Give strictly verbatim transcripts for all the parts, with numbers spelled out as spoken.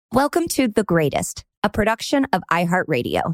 Welcome to The Greatest, a production of iHeartRadio.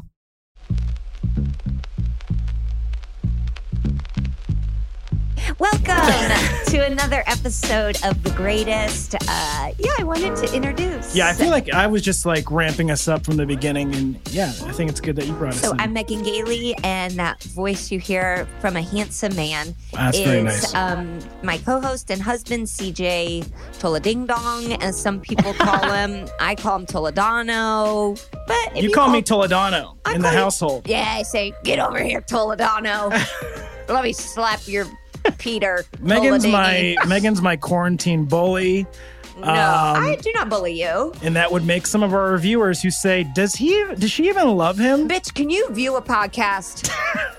Welcome to another episode of The Greatest. Uh, yeah, I wanted to introduce. Yeah, I feel like I was just like ramping us up from the beginning. And yeah, I think it's good that you brought us So in. I'm Megan Gailey, and that voice you hear from a handsome man That's is very nice. um, my co-host and husband, C J Toleding-Dong, as some people call him. I call him Toledano. But if you, you call, call me Toledano I in the call you- household. Yeah, I say, get over here, Toledano. Let me slap your Peter. Megan's Toledini. my Megan's my quarantine bully. No, Um, I do not bully you. And that would make some of our reviewers who say, does he, does she even love him? Bitch, can you view a podcast?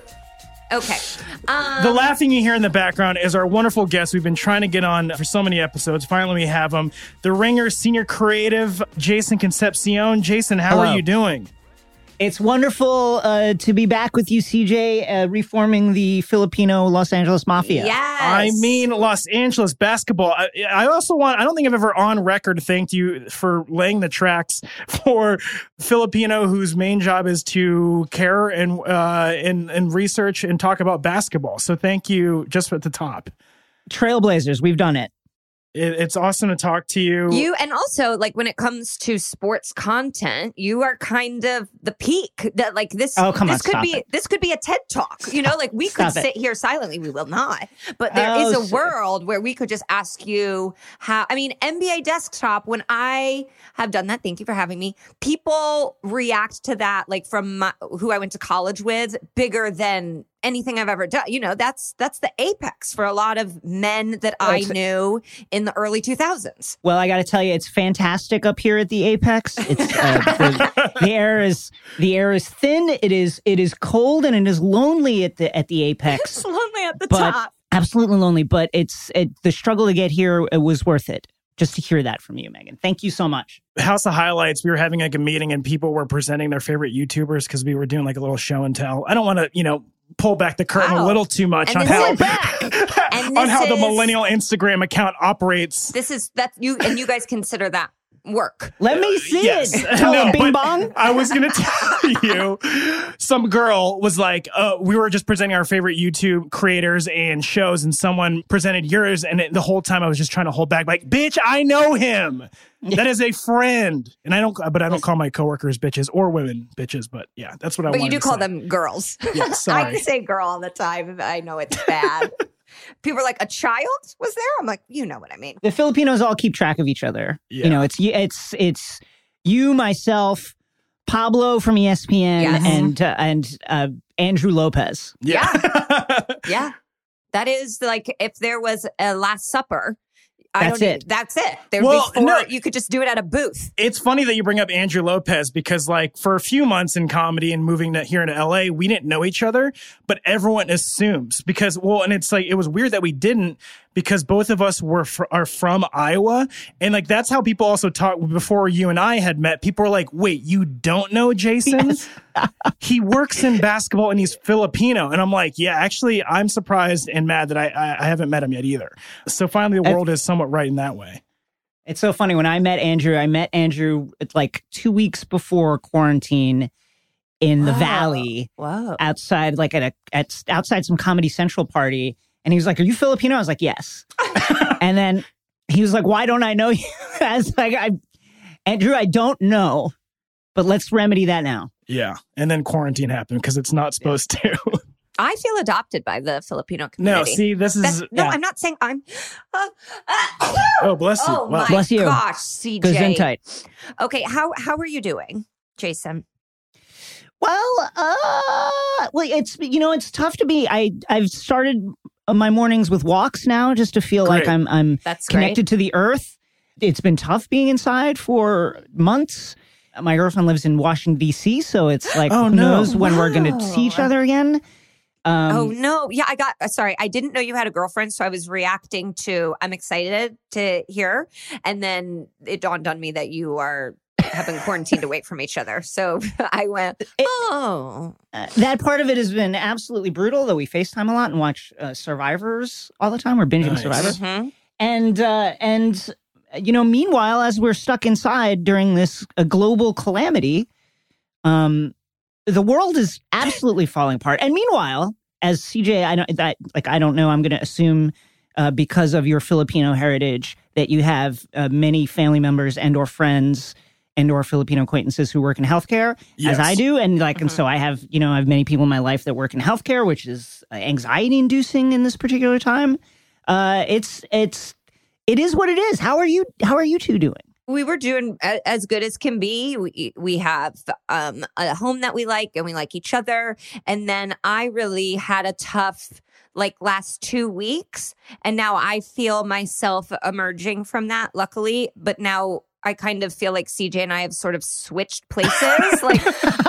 Okay. Um, The laughing you hear in the background is our wonderful guest we've been trying to get on for so many episodes. Finally, we have him. The Ringer senior creative, Jason Concepcion. Jason, how Hello. are you doing? It's wonderful uh, to be back with you, C J, uh, reforming the Filipino Los Angeles Mafia. Yes. I mean, Los Angeles basketball. I, I also want, I don't think I've ever on record thanked you for laying the tracks for Filipino whose main job is to care and, uh, and, and research and talk about basketball. So thank you just at the top. Trailblazers, we've done it. It, it's awesome to talk to you. You and also like when it comes to sports content, you are kind of the peak. That like this. Oh, come this on, could stop be it. this could be a TED talk. You know, like we could Stop it. sit here silently. We will not. But there is Oh, a so- world where we could just ask you how. I mean, N B A Desktop. When I have done that, thank you for having me. People react to that like from my, who I went to college with, bigger than anything I've ever done. You know, that's that's the apex for a lot of men that I it's- knew in the early two thousands. Well, I got to tell you, it's fantastic up here at the Apex. It's uh, the, the air is the air is thin. It is it is cold and it is lonely at the at the Apex. It's lonely at the But top. absolutely lonely. But it's it, the struggle to get here. It was worth it. Just to hear that from you, Megan. Thank you so much. House of Highlights, we were having like a meeting and people were presenting their favorite YouTubers because we were doing like a little show and tell. I don't want to, you know, pull back the curtain Wow. a little too much And on this how, is back. And on this how the is- millennial Instagram account operates. This is that you and you guys consider that work. Let me see Yes. it. Tell No, a bing but bong. I was going to tell you, some girl was like, uh, we were just presenting our favorite YouTube creators and shows, and someone presented yours, and it, the whole time I was just trying to hold back, like, bitch, I know him. That is a friend. And I don't, but I don't call my coworkers bitches or women bitches, but yeah, that's what I But you wanted do to call say. them girls. Yeah, sorry. I say girl all the time. I know it's bad. People are like, a child was there? I'm like, you know what I mean. The Filipinos all keep track of each other. Yeah. You know, it's it's it's you, myself, Pablo from E S P N, Yes. and uh, and uh, Andrew Lopez. Yeah. Yeah. That is like if there was a Last Supper. I That's don't it. That's it. There'd Well, be four. no. You could just do it at a booth. It's funny that you bring up Andrew Lopez because, like, for a few months in comedy and moving to, here into L A, we didn't know each other, but everyone assumes because, well, and it's like it was weird that we didn't because both of us were fr- are from Iowa, and like that's how people also talk before you and I had met. People were like, "Wait, you don't know Jason? He works in basketball and he's Filipino," and I'm like, "Yeah, actually, I'm surprised and mad that I I, I haven't met him yet either." So finally, the world is somewhat right in that way. It's so funny. When I met Andrew, I met Andrew like two weeks before quarantine in the Wow. Valley Whoa. outside, like at a at outside some Comedy Central party. And he was like, "Are you Filipino?" I was like, "Yes." And then he was like, "Why don't I know you?" I was like, I, Andrew, I don't know, but let's remedy that now. Yeah, and then quarantine happened because it's not supposed to. I feel adopted by the Filipino No, community. see, this is That's, no, yeah. I'm not saying I'm. Uh, uh, Oh, bless you. oh Wow. my Bless you. gosh, C Goes in J. tight. Okay, how how are you doing, Jason? Well, uh, well, it's you know, it's tough to be. I I've started my mornings with walks now, just to feel like Great. I'm I'm That's connected to the earth. It's been tough being inside for months. My girlfriend lives in Washington, D C, so it's like, Oh, who no. knows when we're going to Wow. see each other again. Um, Oh no, yeah, I got. Uh, sorry, I didn't know you had a girlfriend, so I was reacting to. I'm excited to hear, and then it dawned on me that you are have been quarantined away from each other. So I went, oh, uh, that part of it has been absolutely brutal, though we FaceTime a lot and watch uh, Survivors all the time. We're binging Nice. Survivor. Mhm. And uh, and you know, meanwhile, as we're stuck inside during this uh, global calamity, um, the world is absolutely falling apart. And meanwhile, as C J, I don't that like I don't know. I'm going to assume uh, because of your Filipino heritage that you have uh, many family members and or friends and or Filipino acquaintances who work in healthcare, yes. as I do, and like, mm-hmm. and so I have, you know, I have many people in my life that work in healthcare, which is uh, anxiety-inducing in this particular time. Uh, it's it's it is what it is. How are you? How are you two doing? We were doing as good as can be. We we have um, a home that we like, and we like each other. And then I really had a tough, like, last two weeks, and now I feel myself emerging from that, luckily. But now I kind of feel like C J and I have sort of switched places. like,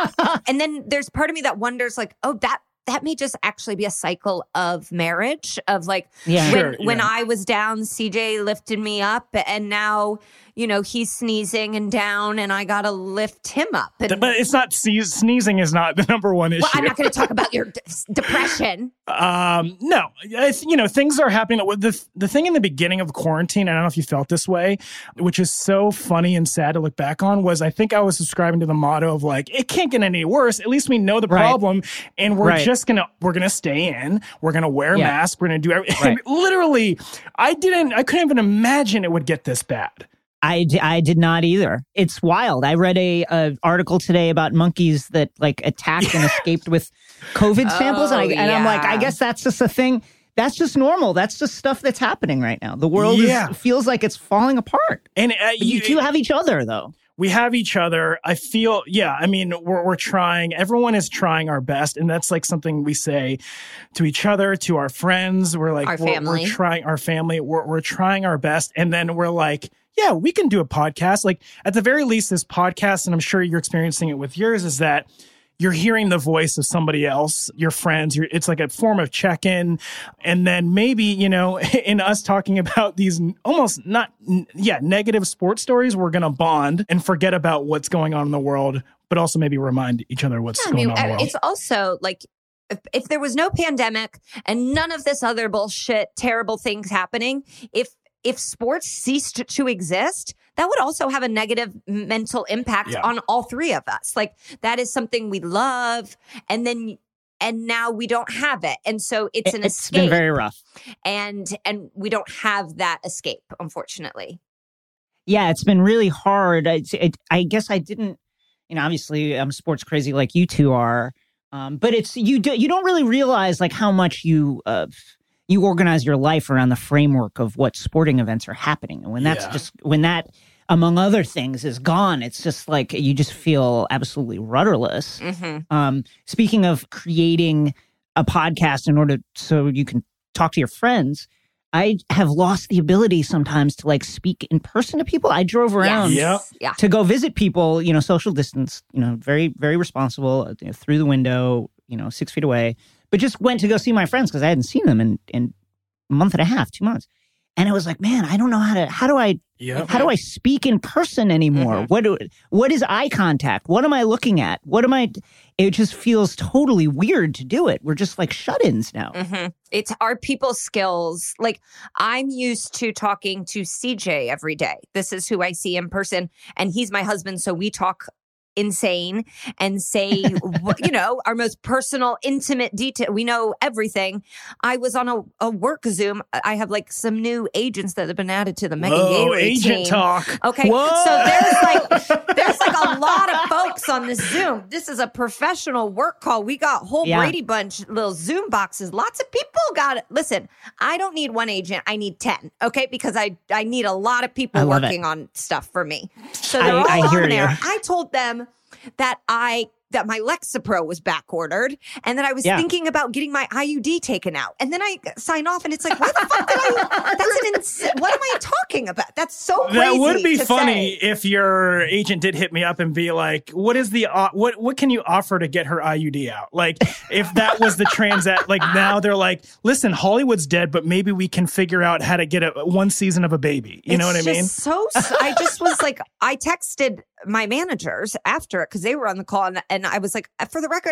and then there's part of me that wonders, like, oh, that. That may just actually be a cycle of marriage of like yeah. when, sure, yeah. when I was down, C J lifted me up, and now, you know, he's sneezing and down and I got to lift him up. And, but it's not, sneezing is not the number one issue. well, I'm not going to talk about your d- depression. Um, no, it's, you know, things are happening. The, the thing in the beginning of quarantine, I don't know if you felt this way, which is so funny and sad to look back on, was I think I was subscribing to the motto of like, it can't get any worse. At least we know the right. problem and we're right. just gonna, we're gonna stay in, we're gonna wear yeah. masks, we're gonna do everything. Right. Literally, I didn't, I couldn't even imagine it would get this bad. I, d- I did not either. It's wild. I read a, a article today about monkeys that like attacked and escaped with COVID samples. Oh, and, I, and I'm like, yeah. I guess that's just a thing. That's just normal. That's just stuff that's happening right now. The world yeah. is, feels like it's falling apart. And uh, you, you two have each other, though. We have each other. I feel, yeah, I mean, we're, we're trying. Everyone is trying our best. And that's like something we say to each other, to our friends. We're like, Our we're, family. we're trying our family. We're, we're trying our best. And then we're like, yeah, we can do a podcast. Like at the very least, this podcast, and I'm sure you're experiencing it with yours, is that you're hearing the voice of somebody else, your friends. You're, it's like a form of check-in. And then maybe, you know, in us talking about these almost not, yeah, negative sports stories, we're going to bond and forget about what's going on in the world, but also maybe remind each other what's I going mean, on in the world. It's also like, if, if there was no pandemic and none of this other bullshit, terrible things happening, if if sports ceased to exist, that would also have a negative mental impact yeah. on all three of us. Like that is something we love. And then, and now we don't have it. And so it's an it's escape. It's been very rough. And, and we don't have that escape, unfortunately. Yeah, it's been really hard. It, it, I guess I didn't, you know, obviously I'm sports crazy like you two are. Um, but it's, you do, you don't really realize like how much you, uh, you organize your life around the framework of what sporting events are happening. And when that's yeah. just, when that, among other things, is gone, it's just like, you just feel absolutely rudderless. Mm-hmm. Um, speaking of creating a podcast in order so you can talk to your friends, I have lost the ability sometimes to like speak in person to people. I drove around yes. Yep. yeah. to go visit people, you know, social distance, you know, very, very responsible, you know, through the window, you know, six feet away. But just went to go see my friends because I hadn't seen them in, in a month and a half, two months. And it was like, man, I don't know how to, how do I, Yep. how do I speak in person anymore? Mm-hmm. What do, what is eye contact? What am I looking at? What am I, it just feels totally weird to do it. We're just like shut-ins now. Mm-hmm. It's our people skills. Like I'm used to talking to C J every day. This is who I see in person and he's my husband. So we talk insane and say, you know, our most personal, intimate detail. We know everything. I was on a, a work Zoom. I have like some new agents that have been added to the Megan Whoa, Gailey agent team. talk. Okay. Whoa. So there's like, there's like a lot of folks on this Zoom. This is a professional work call. We got whole Yeah. Brady Bunch little Zoom boxes. Lots of people got it. Listen, I don't need one agent. I need ten. Okay. Because I, I need a lot of people I love working it. on stuff for me. So they're I- all I hear on there. you. I told them that I that my Lexapro was back ordered and that I was Yeah. thinking about getting my I U D taken out. And then I sign off and it's like, why the fuck did I? That's an ins- what am I talking about? That's so crazy. That would be to funny say. if your agent did hit me up and be like, "What is the uh, what? What can you offer to get her I U D out?" Like, if that was the transact, like now they're like, "Listen, Hollywood's dead, but maybe we can figure out how to get a one season of a baby." You It's know what I mean? just So I just was like, I texted my managers after it because they were on the call, and, and I was like, for the record, I,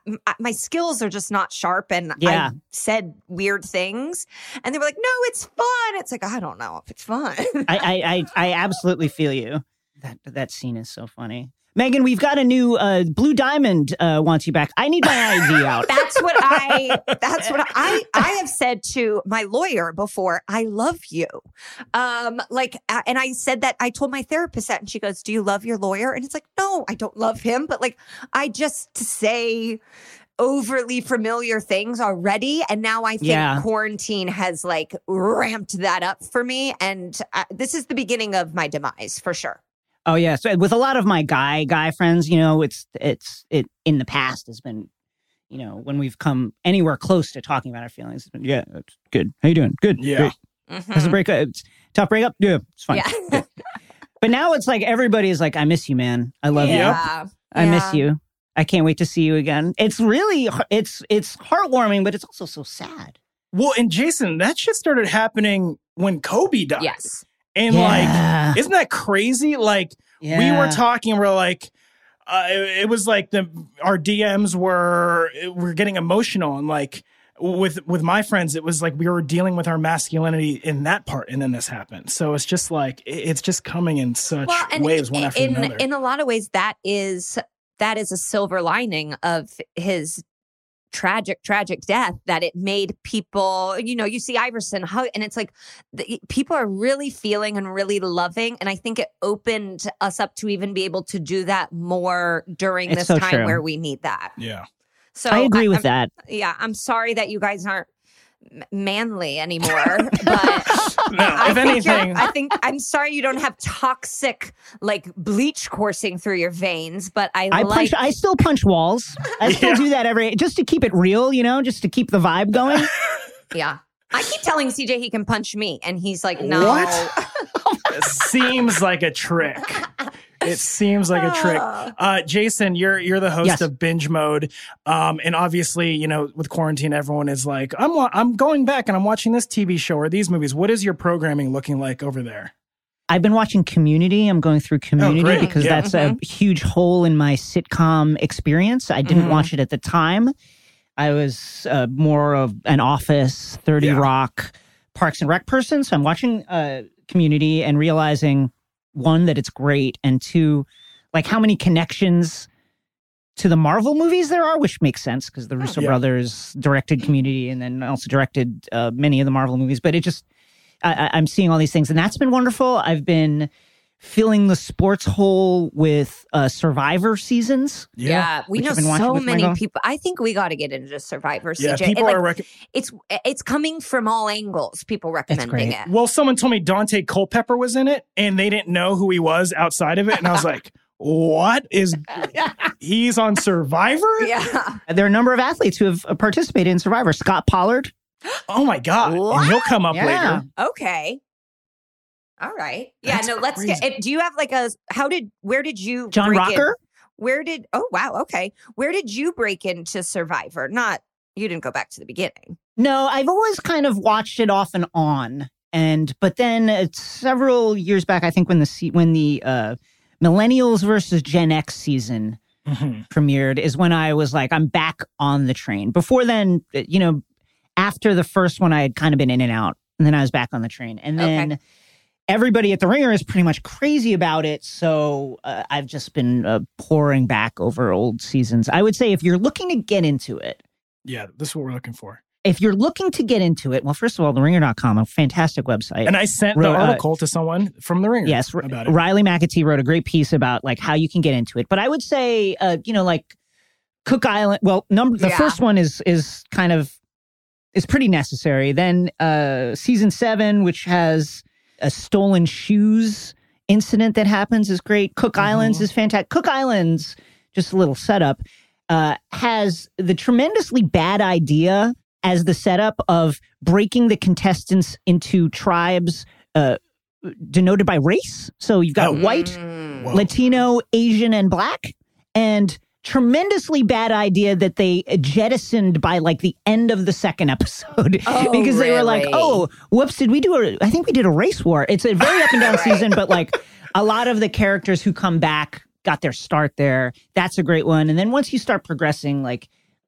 m- my skills are just not sharp, and Yeah. I said weird things, and they were like, "No, it's fun." It's like, I don't know if it's fun. I, I, I, I absolutely feel you. That that scene is so funny. Megan, we've got a new uh, Blue Diamond uh, wants you back. I need my I D out. That's what I. That's what I. I have said to my lawyer before. I love you, um, like, uh, and I said that. I told my therapist that, and she goes, "Do you love your lawyer?" And it's like, no, I don't love him, but like, I just say overly familiar things already, and now I think Yeah. quarantine has like ramped that up for me, and uh, this is the beginning of my demise for sure. Oh yeah, so with a lot of my guy guy friends, you know, it's it's it in the past has been, you know, when we've come anywhere close to talking about our feelings, it's been, yeah, it's good. How you doing? Good. Yeah. Great. Mhm. Has a breakup? It's tough breakup? Yeah, it's fine. Yeah. But now it's like everybody is like, I miss you, man. I love you. Yeah. I miss Yeah. you. I can't wait to see you again. It's really it's it's heartwarming, but it's also so sad. Well, and Jason, that shit started happening when Kobe died. Yes. And Yeah. like, isn't that crazy? Like, we Yeah. were talking, we're like, uh, it, it was like the our D Ms were were getting emotional, and like with with my friends, it was like we were dealing with our masculinity in that part, and then this happened. So it's just like it, it's just coming in such Well, and waves, one after in another. in a lot of ways, that is that is a silver lining of his tragic, tragic death, that it made people, you know, you see Iverson hug, and it's like the, people are really feeling and really loving. And I think it opened us up to even be able to do that more during It's this so time true. where we need that. yeah. So I agree with I'm- that. Yeah, I'm sorry that you guys aren't m- manly anymore, but No, I if think you're- anything, I think I'm sorry you don't have toxic like bleach coursing through your veins, but I, I like punch. I still punch walls. I still Yeah. do that every just to keep it real, you know, just to keep the vibe going. yeah. I keep telling C J he can punch me, and he's like, no. What? it seems like a trick. It seems like a trick. Uh, Jason, you're you're the host Yes. of Binge Mode, um, and obviously, you know, with quarantine, everyone is like, I'm wa- I'm going back and I'm watching this T V show or these movies. What is your programming looking like over there? I've been watching Community. I'm going through Community great. because Yeah. that's a huge hole in my sitcom experience. I didn't Mhm. watch it at the time. I was uh, more of an Office, thirty Yeah. Rock, Parks and Rec person. So I'm watching uh, Community and realizing, one, that it's great, and two, like how many connections to the Marvel movies there are, which makes sense because the Russo Yeah. brothers directed Community and then also directed uh, many of the Marvel movies. But it just, I, I- I'm seeing all these things, and that's been wonderful. I've been filling the sports hole with uh, Survivor seasons. Yeah, we Which know I've been watching so with my many girl. people. I think we got to get into Survivor, Yeah, C J. people And, like, are rec- it's it's coming from all angles. People recommending great. it. Well, someone told me Dante Culpepper was in it, and they didn't know who he was outside of it, and I was like, "What is? He's on Survivor? Yeah. There are a number of athletes who have uh, participated in Survivor. Scott Pollard. Oh my god!" What? And he'll come up Yeah. later. Okay. All right. Yeah. That's no. Let's get. crazy. If, do you have like a? How did? Where did you? John break in- Rocker. Where did? Oh wow. Okay. Where did you break into Survivor? Not. You didn't go back to the beginning. No, I've always kind of watched it off and on, and but then uh, several years back, I think when the se- when the uh, Millennials versus Gen X season Mhm. premiered is when I was like, I'm back on the train. Before then, uh, you know, after the first one, I had kind of been in and out, and then I was back on the train, and then. Okay. Everybody at the Ringer is pretty much crazy about it, so uh, I've just been uh, pouring back over old seasons. I would say if you're looking to get into it, Yeah, this is what we're looking for. if you're looking to get into it, well, first of all, the ringer dot com, a fantastic website. And I sent Wrote, the uh, article to someone from the Ringer. yes, R- about it. Riley McAtee wrote a great piece about like how you can get into it. But I would say, uh, you know, like Cook Island. Well, number the Yeah. first one is is kind of is pretty necessary. Then uh, season seven, which has a stolen shoes incident that happens, is great. Cook Mhm. Islands is fantastic. Cook Islands, just a little setup, uh, has the tremendously bad idea as the setup of breaking the contestants into tribes uh, denoted by race. So you've got Oh. white, Mm. Whoa. Latino, Asian, and black. And tremendously bad idea that they jettisoned by like the end of the second episode Oh, because they were like, really? oh, whoops, did we do a, I think we did a race war. It's a very up and down Right. season, but like a lot of the characters who come back got their start there. That's a great one. And then once you start progressing, like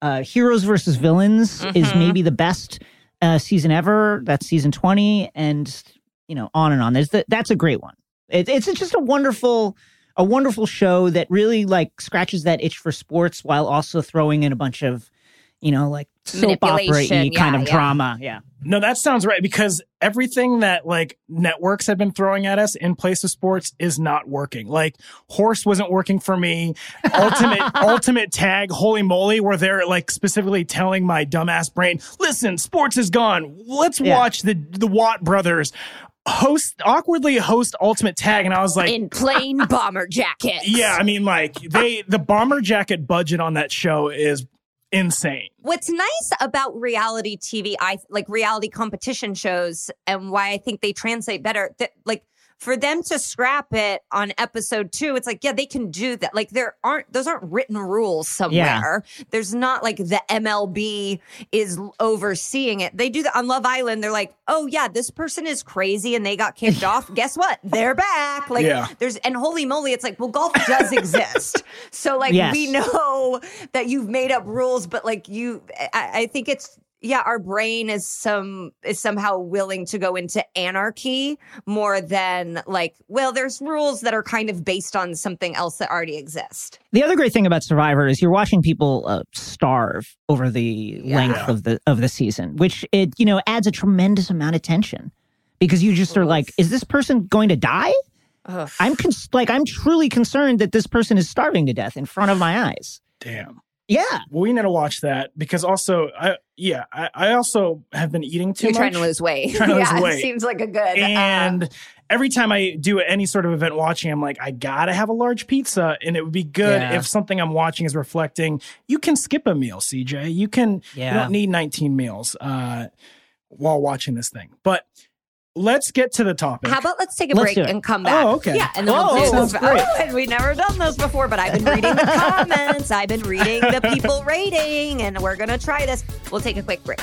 Uh, Heroes versus Villains mm-hmm. is maybe the best uh, season ever. That's season twenty, and you know, on and on. There's the, that's a great one. It, it's just a wonderful, a wonderful show that really like scratches that itch for sports while also throwing in a bunch of, you know, like soap opera-y yeah, kind of yeah. drama. Yeah. No, that sounds right, because everything that like networks have been throwing at us in place of sports is not working. Like Horse wasn't working for me. Ultimate Ultimate Tag, holy moly, where they're like specifically telling my dumbass brain, listen, sports is gone. Let's yeah. watch the the Watt brothers host awkwardly host Ultimate Tag, and I was like, in plain bomber jackets. Yeah, I mean, like they the bomber jacket budget on that show is insane. What's nice about reality T V, I like reality competition shows, and why I think they translate better, that like for them to scrap it on episode two, it's like, yeah, they can do that. Like there aren't, those aren't written rules somewhere. Yeah. There's not like the M L B is overseeing it. They do that on Love Island. They're like, oh yeah, this person is crazy and they got kicked off. Guess what? They're back. Like yeah. there's, and holy moly, it's like, well, golf does exist. So like, yes. we know that you've made up rules, but like you, I, I think it's, yeah, our brain is some is somehow willing to go into anarchy more than like, well, there's rules that are kind of based on something else that already exists. The other great thing about Survivor is you're watching people uh, starve over the yeah. length of the of the season, which it you know adds a tremendous amount of tension because you just Oof. are like, is this person going to die? Ugh. I'm cons- like I'm truly concerned that this person is starving to death in front of my eyes. Damn. Yeah. Well, we need to watch that because also, I yeah, I, I also have been eating too You're much. Trying to lose weight. Trying to yeah, lose weight. It seems like a good. And uh, every time I do any sort of event watching, I'm like, I gotta have a large pizza, and it would be good yeah. if something I'm watching is reflecting. You can skip a meal, C J. You can. Yeah. You don't need nineteen meals uh, while watching this thing, but. Let's get to the topic. How about let's take a let's break and come back? Oh, okay. Yeah, and then oh, we'll do sounds great. Oh, and we've never done this before, but I've been reading the comments. I've been reading the people rating, and we're going to try this. We'll take a quick break.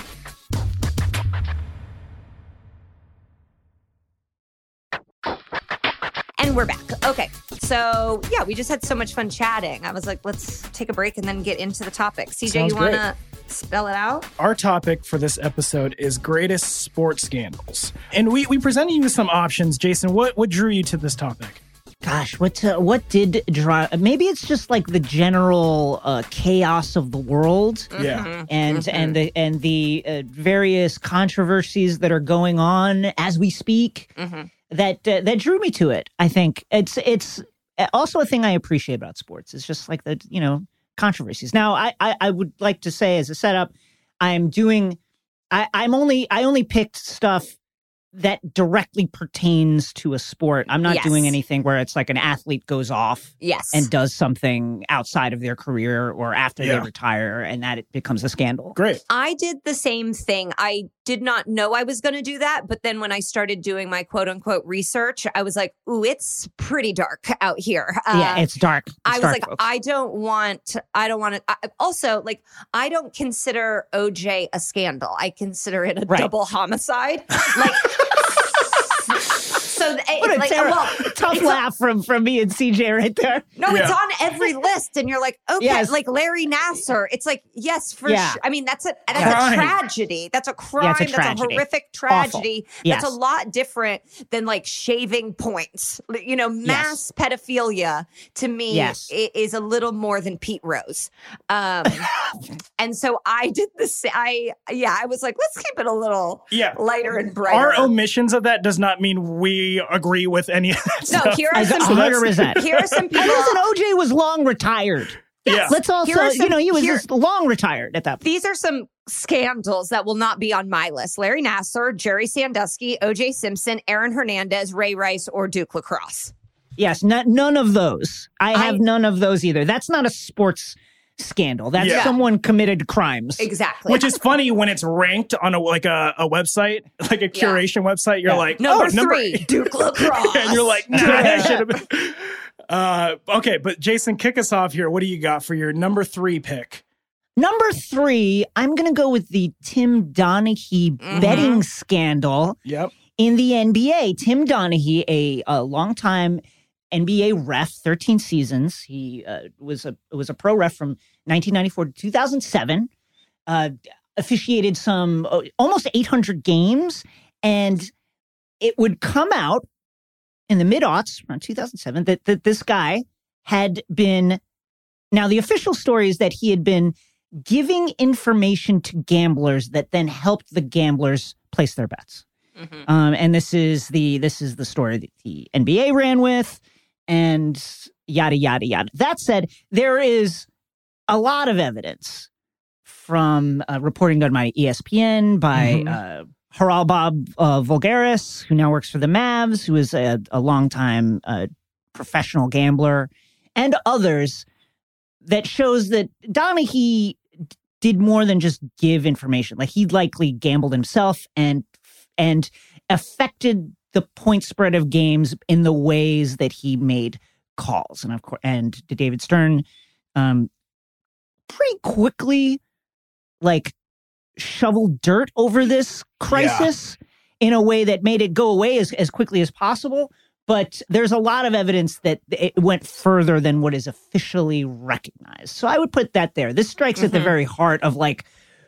And we're back. Okay. So, yeah, we just had so much fun chatting. I was like, let's take a break and then get into the topic. C J, Sounds you want to spell it out? Our topic for this episode is greatest sports scandals. And we, we presented you with some options. Jason, what, what drew you to this topic? Gosh, what uh, what did draw? Maybe it's just like the general uh, chaos of the world, yeah, mm-hmm. and mm-hmm. and the and the uh, various controversies that are going on as we speak. Mm-hmm. That uh, that drew me to it. I think it's it's also a thing I appreciate about sports. It's just like the you know controversies. Now, I I, I would like to say as a setup, I'm doing. I, I'm only I only picked stuff that directly pertains to a sport. I'm not yes. doing anything where it's like an athlete goes off yes. and does something outside of their career or after yeah. they retire and that it becomes a scandal. Great. I did the same thing. I did not know I was going to do that. But then when I started doing my quote unquote research, I was like, ooh, it's pretty dark out here. Uh, yeah, it's dark. It's I was dark, like, folks. I don't want, I don't want to. I, also, like, I don't consider O J a scandal. I consider it a right. double homicide. Like, So what like, terrible, well, tough laugh from, from me and C J right there. No, yeah. it's on every list, and you're like, okay, yes. like Larry Nassar. It's like, yes, for yeah. sure. I mean, that's a that's crime. a tragedy. That's a crime. Yeah, it's a that's tragedy. a horrific tragedy. Yes. That's a lot different than like shaving points. You know, mass yes. pedophilia to me yes. is a little more than Pete Rose. Um, and so I did the same. I yeah, I was like, let's keep it a little yeah. lighter and brighter. Our omissions of that does not mean we agree with any of that no, stuff. here are some one hundred percent. Here are some people. And listen, O J was long retired. Yeah. Let's also, some, you know, he was here, just long retired at that point. These are some scandals that will not be on my list. Larry Nassar, Jerry Sandusky, O J Simpson, Aaron Hernandez, Ray Rice, or Duke Lacrosse. Yes, not, none of those. I have I, none of those either. That's not a sports scandal. That's yeah. someone committed crimes. Exactly. Which is funny when it's ranked on a like a, a website, like a curation yeah. website. You're yeah. like, number oh, number three, Duke Lacrosse. And you're like, nah, that should have been. Uh, okay, but Jason, kick us off here. What do you got for your number three pick? Number three, I'm going to go with the Tim Donaghy mm-hmm. betting scandal yep. in the N B A. Tim Donaghy, a, a longtime N B A ref, thirteen seasons. He uh, was a was a pro ref from nineteen ninety-four to two thousand seven. Uh, officiated some uh, almost eight hundred games, and it would come out in the mid-aughts, around two thousand seven, that, that this guy had been... Now, the official story is that he had been giving information to gamblers that then helped the gamblers place their bets. Mm-hmm. Um, and this is the this is the story that the N B A ran with, and yada, yada, yada. That said, there is a lot of evidence from uh, reporting done by E S P N, by mm-hmm. uh, Haralbob uh, Voulgaris, who now works for the Mavs, who is a, a longtime uh, professional gambler, and others, that shows that Donaghy did more than just give information. Like, he likely gambled himself and and affected the point spread of games in the ways that he made calls. And of course, and David Stern um, pretty quickly, like, shoveled dirt over this crisis yeah. in a way that made it go away as, as quickly as possible. But there's a lot of evidence that it went further than what is officially recognized. So I would put that there. This strikes mm-hmm. at the very heart of, like,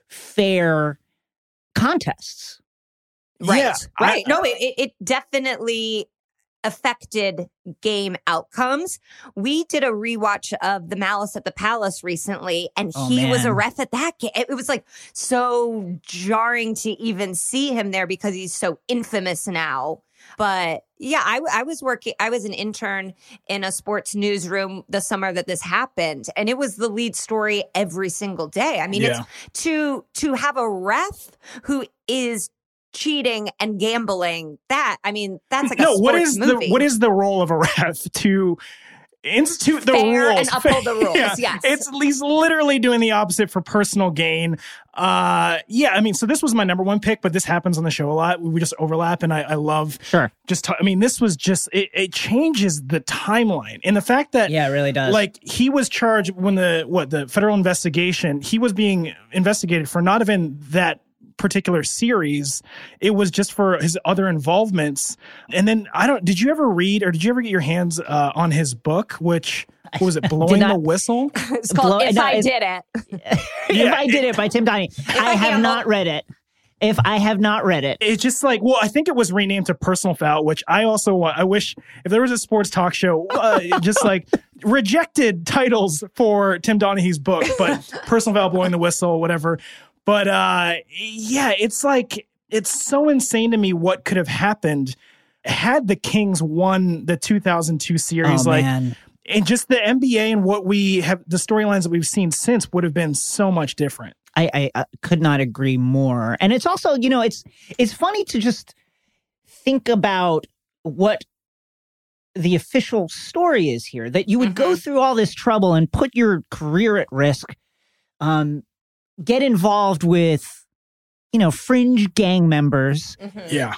fair contests. Right, yeah, right. I, no, it, it definitely affected game outcomes. We did a rewatch of The Malice at the Palace recently, and oh, he man. was a ref at that game. It was like so jarring to even see him there because he's so infamous now. But yeah, I, I was working, I was an intern in a sports newsroom the summer that this happened, and it was the lead story every single day. I mean, yeah. it's to to have a ref who is cheating and gambling, that, I mean, that's like a no, sports what is movie. the what is the role of a ref? To institute the Fair rules and uphold the rules. yeah. Yes, it's he's literally doing the opposite for personal gain. Uh, yeah, I mean, so this was my number one pick, but this happens on the show a lot. We just overlap, and I, I love sure. Just ta- I mean, this was just it, it changes the timeline, and the fact that yeah, it really does. Like, he was charged when the what the federal investigation, he was being investigated for not even that particular series. It was just for his other involvements. And then I don't did you ever read or did you ever get your hands uh, on his book, which what was it, Blowing not, the Whistle? It's called Blow, If no, I Did It. If yeah, I Did It by Tim Donaghy. I, I have not read it. If I have not read it. It's just like, well, I think it was renamed to Personal Foul, which I also want. I wish if there was a sports talk show, uh, just like rejected titles for Tim Donaghy's book, but Personal Foul, Blowing the Whistle, whatever. But uh, yeah, it's like, it's so insane to me what could have happened had the Kings won the two thousand two series. Oh, like, man. And just the N B A and what we have, the storylines that we've seen since would have been so much different. I, I, I could not agree more. And it's also, you know, it's it's funny to just think about what the official story is here, that you would mm-hmm. go through all this trouble and put your career at risk, um, get involved with, you know, fringe gang members. Mm-hmm. Yeah.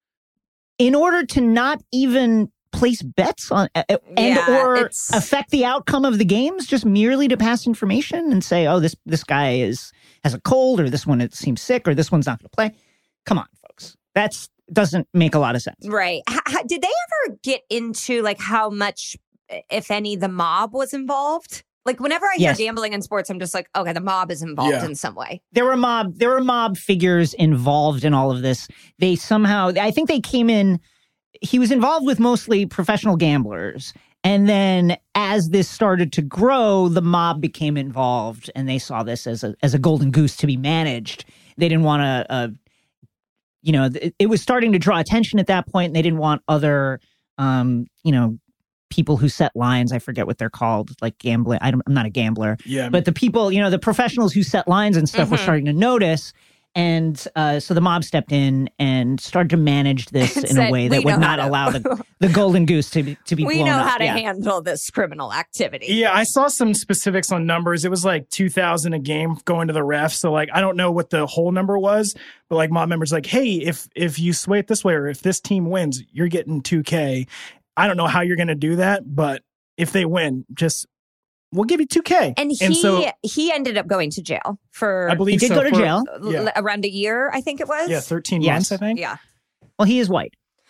In order to not even place bets on uh, and yeah, or it's... affect the outcome of the games, just merely to pass information and say, oh, this this guy is has a cold, or this one it seems sick, or this one's not going to play. Come on, folks. That's doesn't make a lot of sense. Right. H- did they ever get into like how much, if any, the mob was involved? Like, whenever I hear yes. gambling in sports, I'm just like, okay, the mob is involved yeah. in some way. There were mob, there were mob figures involved in all of this. They somehow, I think they came in, he was involved with mostly professional gamblers. And then as this started to grow, the mob became involved, and they saw this as a as a golden goose to be managed. They didn't want to, uh, you know, it, it was starting to draw attention at that point, and they didn't want other, um, you know, people who set lines. I forget what they're called, like gambling. I don't, I'm not a gambler. Yeah. But the people, you know, the professionals who set lines and stuff mm-hmm. were starting to notice. And uh, so the mob stepped in and started to manage this in said, a way that would not to, allow the, the golden goose to be, to be we blown up. We know how to yeah. handle this criminal activity. Yeah, I saw some specifics on numbers. It was like two thousand a game going to the ref. So, like, I don't know what the whole number was, but like mob members like, hey, if if you sway it this way, or if this team wins, you're getting two K. I don't know how you're going to do that, but if they win, just we'll give you two K. And he and so, he ended up going to jail for. I believe he did so, go to for, jail yeah. around a year, I think it was. Yeah, thirteen yes. months, I think. Yeah. Well, he is white.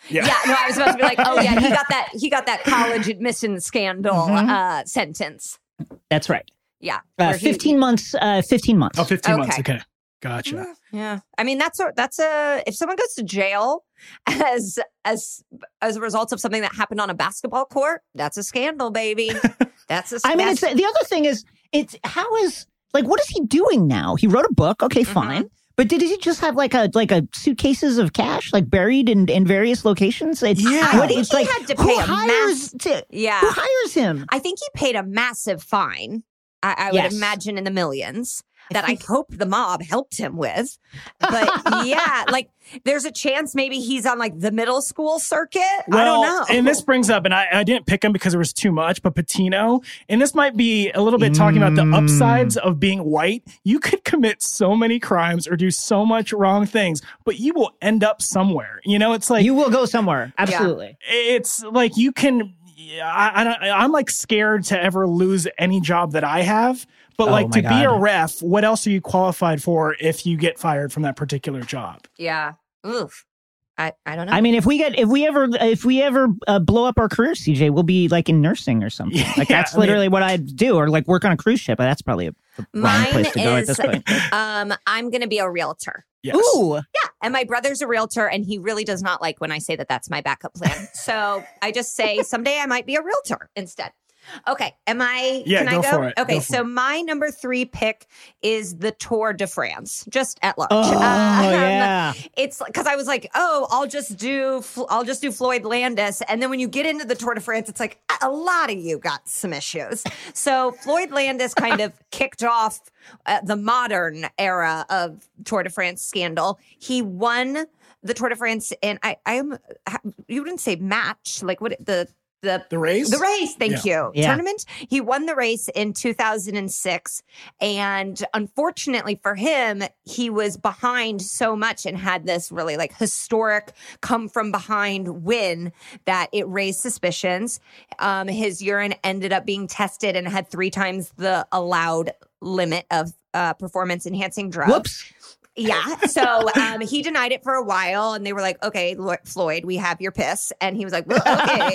Yeah. Yeah, no, I was about to be like, oh yeah, he got that he got that college admission scandal Mhm. uh, sentence. That's right. Yeah. Uh, where he- fifteen months. Uh, fifteen months. Oh, fifteen months. Okay. Okay. Gotcha. Yeah. I mean, that's a, that's a, if someone goes to jail as, as, as a result of something that happened on a basketball court, that's a scandal, baby. That's a I mean, it's that's- the other thing is, it's how is like what is he doing now? He wrote a book. Okay, Mhm. fine. But did he just have like a like a suitcases of cash like buried in, in various locations? It's, Yeah. I what, think it's he like had to who pay a hires mass- to, yeah. who hires him? I think he paid a massive fine. I, I would Yes. imagine in the millions that I think- hope the mob helped him with. But yeah, like there's a chance maybe he's on like the middle school circuit. I don't know. And this brings up, and I, I didn't pick him because there was too much, but Patino, and this might be a little bit talking about the Mm. upsides of being white. You could commit so many crimes or do so much wrong things, but you will end up somewhere. You know, it's like, You will go somewhere. Absolutely. it's like you can, I, I don't, I'm like scared to ever lose any job that I have. But Oh like my to be a God. ref, what else are you qualified for if you get fired from that particular job? yeah. Oof. I, I don't know. I mean, if we get if we ever if we ever uh, blow up our career, C J, we'll be like in nursing or something. Like Yeah, that's I mean- literally what I'd do, or like work on a cruise ship. But that's probably a the wrong Mine place to go at is, this point. um, I'm going to be a realtor. Yes. Ooh, Yeah. And my brother's a realtor and he really does not like when I say that that's my backup plan. So I just say someday I might be a realtor instead. Okay. Am I? Yeah, can I go go? for it. Okay. Go for So my number three pick is the Tour de France, just at large. oh Um, yeah. It's because I was like, oh, I'll just do, Fl- I'll just do Floyd Landis, and then when you get into the Tour de France, it's like a lot of you got some issues. So Floyd Landis kind of kicked off uh, the modern era of Tour de France scandal. He won the Tour de France, and I, I am, you wouldn't say match, like what the the The race? the race, thank you. Yeah. Tournament. He won the race in two thousand six. And unfortunately for him, he was behind so much and had this really like historic come from behind win that it raised suspicions. Um, his urine ended up being tested and had three times the allowed limit of uh, performance enhancing drugs. Whoops. Yeah. So um, he denied it for a while, and they were like, "Okay, Lo- Floyd, we have your piss," and he was like, well, "Okay."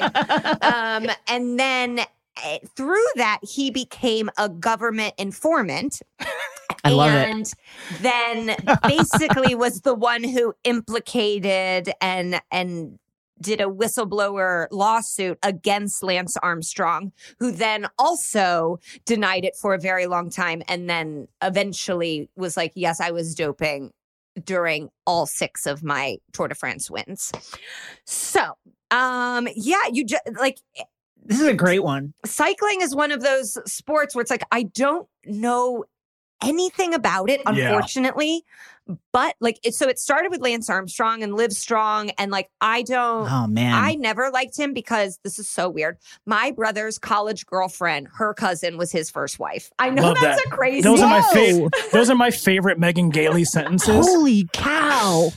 um, and then uh, through that, he became a government informant. I love it. and then basically was the one who implicated and and did a whistleblower lawsuit against Lance Armstrong, who then also denied it for a very long time and then eventually was like, yes, I was doping during all six of my Tour de France wins. So, um, yeah, you just like This is a great one. cycling is one of those sports where it's like, I don't know anything about it, Yeah. unfortunately. But like, it, so it started with Lance Armstrong and Live Strong. And like, I don't, Oh man. I never liked him because this is so weird. My brother's college girlfriend, her cousin was his first wife. I know Love that's that. a crazy. Those are my Whoa. favorite. Those are my favorite Megan Gailey sentences. Holy cow.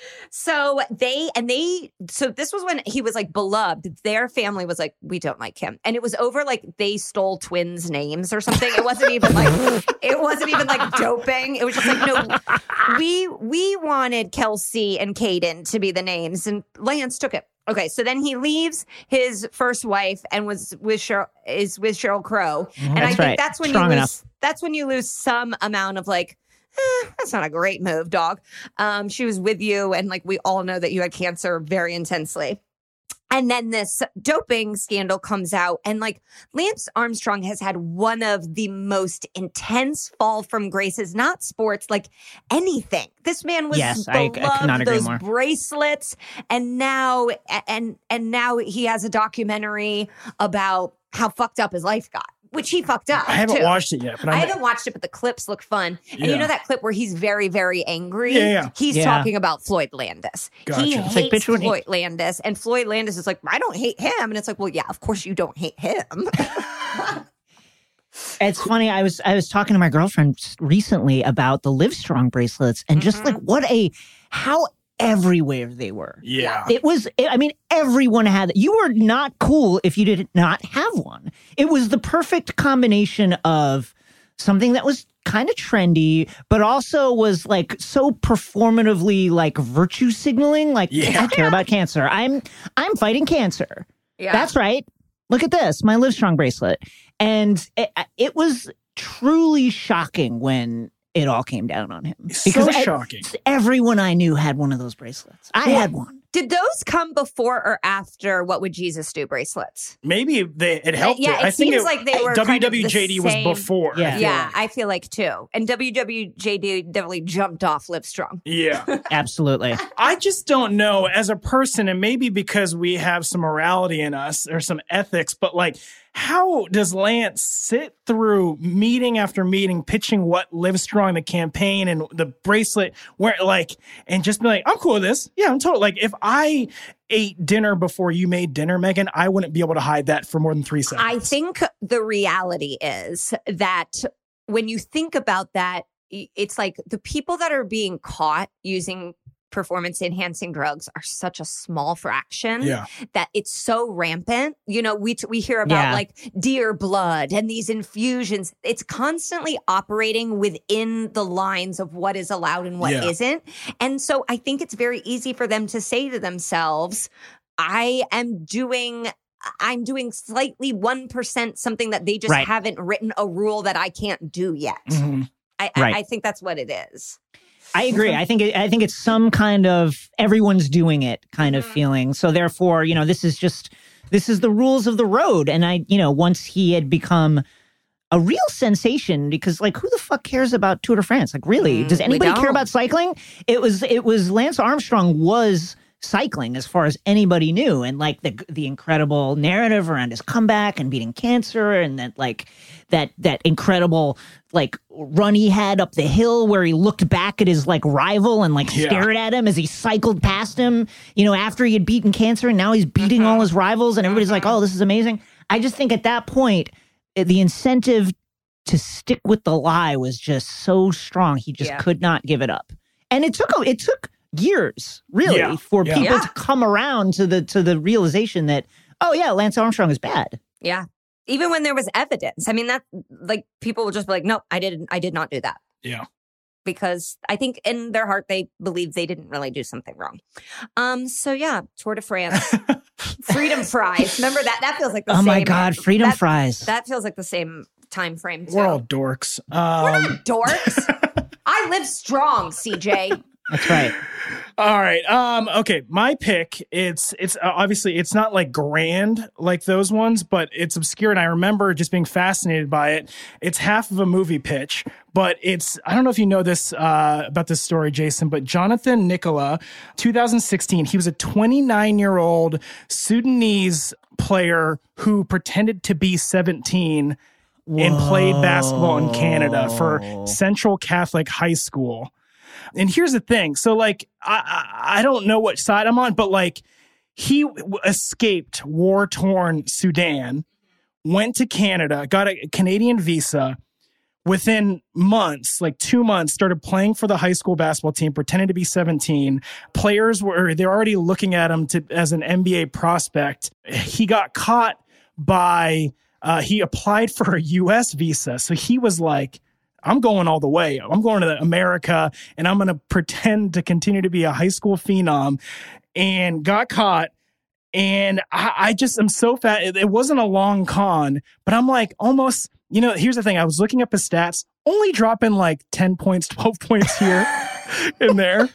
So they, and they, so this was when he was like beloved. Their family was like, we don't like him. And it was over like they stole twins' names or something. It wasn't even like, it wasn't even like doping. It was just like, no, we, we wanted Kelsey and Caden to be the names and Lance took it. Okay. So then he leaves his first wife and was with Cheryl, is with Cheryl Crow. And I That's think right. that's when Strong you lose, enough. that's when you lose some amount of like, eh, that's not a great move, dog. Um, she was with you, and like we all know that you had cancer very intensely. And then this doping scandal comes out, and like Lance Armstrong has had one of the most intense fall from graces, not sports, like anything. This man was Yes, I- I beloved, could not agree those more. bracelets, and now and and now he has a documentary about how fucked up his life got, which he fucked up. I haven't too. watched it yet, but I I'm, haven't watched it, but the clips look fun. And you Yeah. know that clip where he's very, very angry? Yeah, yeah. He's Yeah. talking about Floyd Landis. Gotcha. He It's hates like, bitch, when he- Floyd Landis. And Floyd Landis is like, I don't hate him. And it's like, well, yeah, of course you don't hate him. It's funny. I was I was talking to my girlfriend recently about the Live Strong bracelets and just Mhm. like what a how everywhere they were. yeah. It was, I mean, everyone had, you were not cool if you did not have one. It was the perfect combination of something that was kind of trendy, but also was like so performatively like virtue signaling. Like, Yeah. I care about cancer. I'm I'm fighting cancer. Yeah. That's right. Look at this, my Livestrong bracelet. And it, it was truly shocking when it all came down on him. So I- shocking. everyone I knew had one of those bracelets. I had one. Did those come before or after What Would Jesus Do bracelets? Maybe they, it helped. yeah, it I think seems like they were kind of the W W J D was same- before. I Yeah. feel Yeah, like. I feel like too. And W W J D definitely jumped off Livestrong. Yeah. Absolutely. I just don't know as a person, and maybe because we have some morality in us or some ethics, but like, how does Lance sit through meeting after meeting, pitching what Livestrong, the campaign and the bracelet, where like, and just be like, I'm cool with this. Yeah, I'm totally like, if I ate dinner before you made dinner, Megan, I wouldn't be able to hide that for more than three seconds. I think the reality is that when you think about that, i- it's like the people that are being caught using performance enhancing drugs are such a small fraction Yeah. that it's so rampant. You know, we t- we hear about Yeah. like deer blood and these infusions. It's constantly operating within the lines of what is allowed and what Yeah. isn't. And so I think it's very easy for them to say to themselves, I am doing I'm doing slightly one percent something that they just Right. haven't written a rule that I can't do yet. Mhm. I, Right. I, I think that's what it is. I agree. I think it, I think it's some kind of everyone's doing it kind of Mhm. feeling. So therefore, you know, this is just this is the rules of the road. And I, you know, once he had become a real sensation, because like who the fuck cares about Tour de France? Like really, Mm, does we anybody care don't. about cycling? It was it was Lance Armstrong was cycling as far as anybody knew, and like the the incredible narrative around his comeback and beating cancer, and that like that that incredible like run he had up the hill where he looked back at his like rival and like Yeah. stared at him as he cycled past him, you know, after he had beaten cancer, and now he's beating all his rivals, and everybody's like, oh, this is amazing. I just think at that point eh, the incentive to stick with the lie was just so strong. He just Yeah. could not give it up, and it took a- it took years really Yeah. for Yeah. people Yeah. to come around to the to the realization that, oh yeah, Lance Armstrong is bad. Yeah. Even when there was evidence. I mean, that like people will just be like, no, I didn't, I did not do that. Yeah. Because I think in their heart, they believe they didn't really do something wrong. Um. So yeah, Tour de France, freedom fries. Remember that? That feels like the Oh same. my God, freedom that, fries. That feels like the same time frame too. We're all dorks. We're Um, not dorks. I live strong, C J. That's right. All right. Um, okay. My pick, it's, it's uh, obviously, it's not like grand like those ones, but it's obscure. And I remember just being fascinated by it. It's half of a movie pitch, but it's, I don't know if you know this, uh, about this story, Jason, but Jonathan Nicola, two thousand sixteen, he was a twenty-nine year old Sudanese player who pretended to be seventeen and played basketball in Canada for Central Catholic High School. And here's the thing. So, like, I, I I don't know what side I'm on, but, like, he w- escaped war-torn Sudan, went to Canada, got a Canadian visa. Within months, like two months, started playing for the high school basketball team, pretending to be seventeen. Players were, they're already looking at him to, as an N B A prospect. He got caught by, uh, he applied for a U S visa. So he was like, I'm going all the way. I'm going to America and I'm going to pretend to continue to be a high school phenom, and got caught. And I, I just am so fat. It, it wasn't a long con, but I'm like almost, you know, here's the thing. I was looking up his stats, only dropping like ten points, twelve points here in there.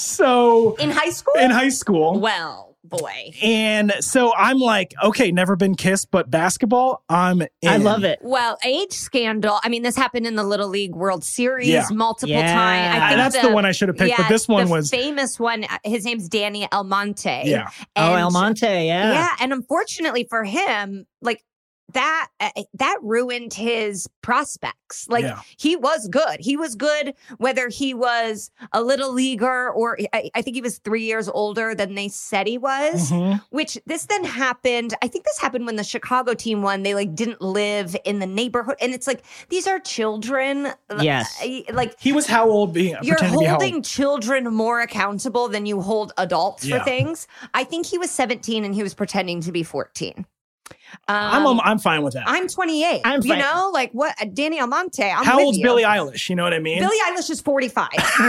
So In high school? in high school. Well, boy. And so I'm like, okay, never been kissed, but basketball, I'm in. I love it. Well, age scandal. I mean, this happened in the Little League World Series Yeah. multiple Yeah. times. I Uh, think that's the one I should have picked, but this one the was- famous one. His name's Danny Almonte. Yeah. Oh, And- El Monte, yeah. Yeah, and unfortunately for him, like that uh, that ruined his prospects. Like Yeah. he was good. He was good whether he was a little leaguer or I, I think he was three years older than they said he was. Mhm. Which this then happened. I think this happened when the Chicago team won. They like didn't live in the neighborhood, and it's like these are children. Yes. Uh, like He was how old being you're pretending to be how old? holding children more accountable than you hold adults Yeah. for things. I think he was seventeen and he was pretending to be fourteen. I'm Um, I'm fine with that. I'm twenty-eight. I'm you fine. know, like what? Danny Almonte. I'm How with old's you. Billie Eilish? You know what I mean? Billie Eilish is forty-five.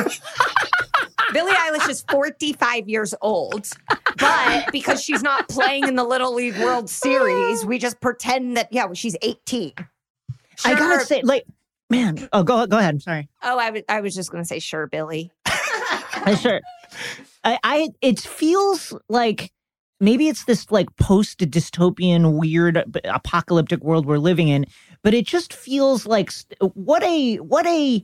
Billie Eilish is forty-five years old, but because she's not playing in the Little League World Series, we just pretend that, yeah, well, she's eighteen. I gotta Sure. say, like, man. Oh, go go ahead. I'm sorry. Oh, I was I was just going to say, sure, Billy. Uh, sure. I, I it feels like maybe it's this like post dystopian weird apocalyptic world we're living in, but it just feels like st- what a what a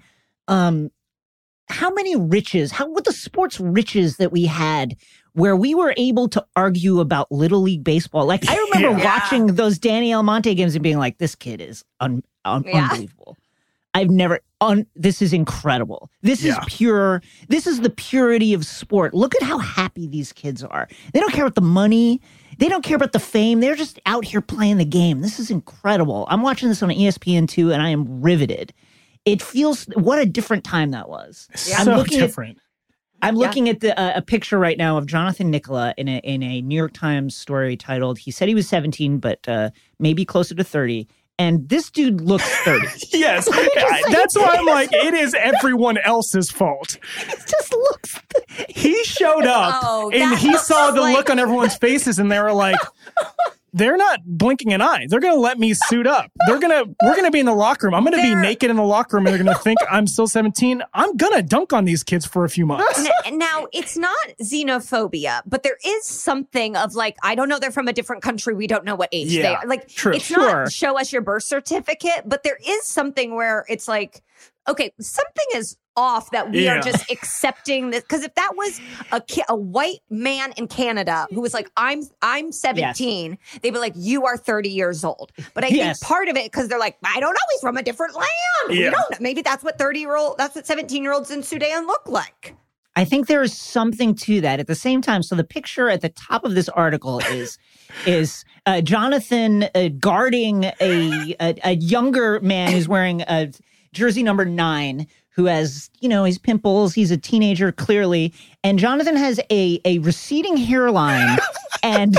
um how many riches, how what the sports riches that we had where we were able to argue about Little League baseball. Like I remember Yeah. watching those Danny Almonte games and being like, this kid is un, un, Yeah. unbelievable. I've never on this is incredible. This Yeah. is pure. This is the purity of sport. Look at how happy these kids are. They don't care about the money. They don't care about the fame. They're just out here playing the game. This is incredible. I'm watching this on E S P N two and I am riveted. It feels what a different time that was. I'm so looking at different. I'm Yeah. looking at the uh, a picture right now of Jonathan Nicola in a in a New York Times story titled "He said he was seventeen, but uh, maybe closer to thirty." And this dude looks thirty. Yes, that's why I'm like, it is everyone else's fault. It just looks. He showed up Oh, and that he looks saw the like- look on everyone's faces, and they were like, they're not blinking an eye. They're going to let me suit up. They're going to, we're going to be in the locker room. I'm going to be They're- naked in the locker room, and they're going to think I'm still seventeen. I'm going to dunk on these kids for a few months. N- Now, it's not xenophobia, but there is something of like, I don't know, they're from a different country. We don't know what age Yeah, they are. Like, true. it's Sure. not show us your birth certificate, but there is something where it's like, okay, something is off that we Yeah. are just accepting this. Because if that was a ki- a white man in Canada who was like, I'm I'm seventeen, they'd be like, you are thirty years old. But I Yes. think part of it, because they're like, I don't know, he's from a different land. We Yeah. don't know. Maybe that's what thirty year old, that's what seventeen year olds in Sudan look like. I think there is something to that. At the same time, so the picture at the top of this article is is uh, Jonathan uh, guarding a, a a younger man who's wearing a jersey number nine, who has, you know, his pimples. He's a teenager, clearly, and Jonathan has a a receding hairline and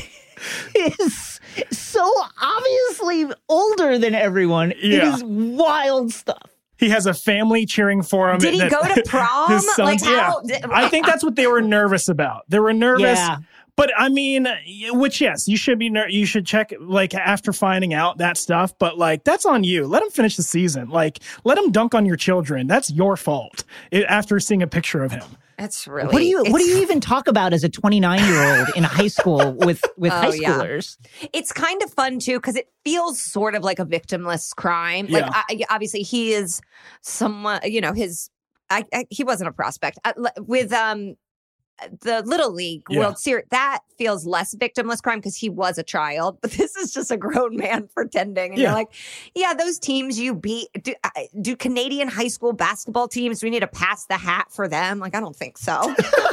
is so obviously older than everyone. It Yeah. is wild stuff. He has a family cheering for him. Did he that- go to prom? his sons- Like how? yeah. I think that's what they were nervous about. They were nervous. Yeah. But I mean, which yes, you should be. Ner- you should check like after finding out that stuff. But like, that's on you. Let him finish the season. Like, let him dunk on your children. That's your fault. It, after seeing a picture of him. It's really. What do you What do it's- you even talk about as a twenty-nine year old in high school with with Oh, high yeah. schoolers? It's kind of fun too because it feels sort of like a victimless crime. Like Yeah. I, obviously he is someone. You know his. I, I, he wasn't a prospect uh, l- with um the Little League Yeah. World Series. That feels less victimless crime because he was a child. But this is just a grown man pretending. And Yeah. you're like, yeah, those teams you beat. Do, uh, do Canadian high school basketball teams? Do we need to pass the hat for them? Like I don't think so.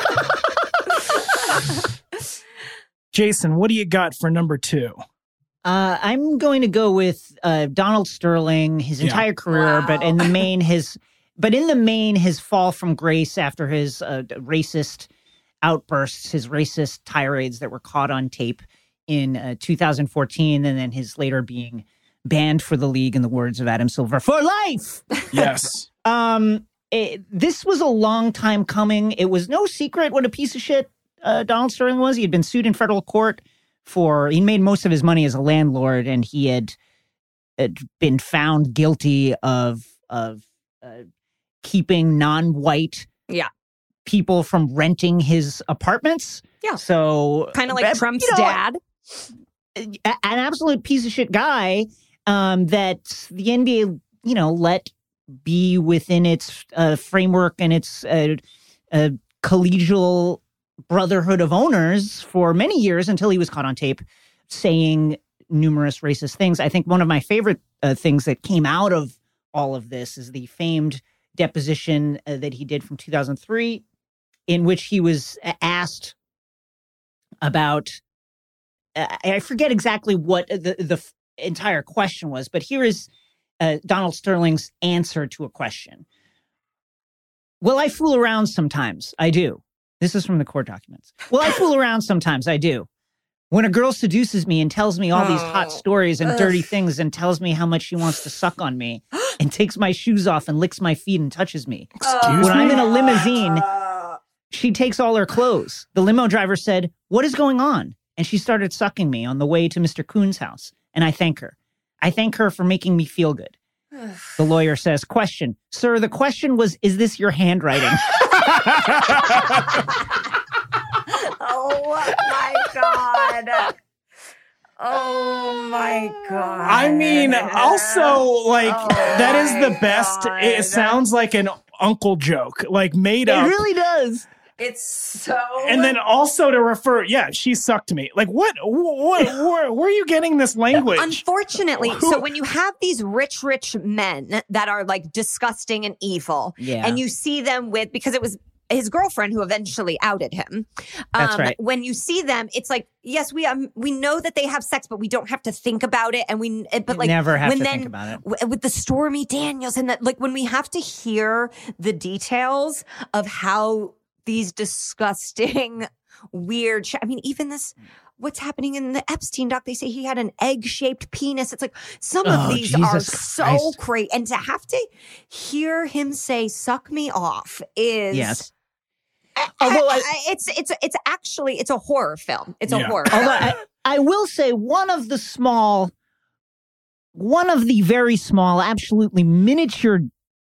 Jason, what do you got for number two? Uh, I'm going to go with uh, Donald Sterling, his Yeah. entire career, Wow. but in the main, his but in the main, his fall from grace after his uh, racist outbursts, his racist tirades that were caught on tape in uh, two thousand fourteen, and then his later being banned for the league, in the words of Adam Silver, for life. Yes. Um, it, this was a long time coming. It was no secret what a piece of shit uh, Donald Sterling was. He had been sued in federal court for, he made most of his money as a landlord, and he had, had been found guilty of of uh, keeping non-white Yeah. people from renting his apartments. Yeah. So Kind of like uh, Trump's you know, dad. a- an absolute piece of shit guy um, that the N B A, you know, let be within its uh, framework and its uh, uh, collegial brotherhood of owners for many years until he was caught on tape saying numerous racist things. I think one of my favorite uh, things that came out of all of this is the famed deposition uh, that he did from two thousand three, in which he was asked about, uh, I forget exactly what the, the f- entire question was, but here is uh, Donald Sterling's answer to a question. Well, I fool around sometimes. I do. This is from the court documents. Well, I fool around sometimes. I do. When a girl seduces me and tells me all these hot Oh. stories and Ugh. dirty things and tells me how much she wants to suck on me and takes my shoes off and licks my feet and touches me. Excuse When me? I'm in a limousine, she takes all her clothes. The limo driver said, "What is going on?" And she started sucking me on the way to Mister Kuhn's house. And I thank her. I thank her for making me feel good. The lawyer says, question, sir, the question was, is this your handwriting? Oh my God. Oh my God. I mean, also, like, Oh that is the my best. God. It sounds like an uncle joke, like made It up. really does. It's so. And then also to refer, yeah, she sucked me. Like, what? What? Where, where are you getting this language? Unfortunately, Who- so when you have these rich, rich men that are like disgusting and evil, Yeah. and you see them with, because it was his girlfriend who eventually outed him. That's Um, right. When you see them, it's like, yes, we um, we know that they have sex, but we don't have to think about it. And we, but like, Never have when to then, think about it. w- with the Stormy Daniels and that, like, when we have to hear the details of how these disgusting, weird, sh- I mean, even this, what's happening in the Epstein doc, they say he had an egg-shaped penis. It's like, some of Oh, these are Jesus so Christ. crazy. And to have to hear him say, suck me off is... Yes. I- Although I- I- I- it's, it's, it's actually, it's a horror film. It's a Yeah. horror Although film. I, I will say one of the small, one of the very small, absolutely miniature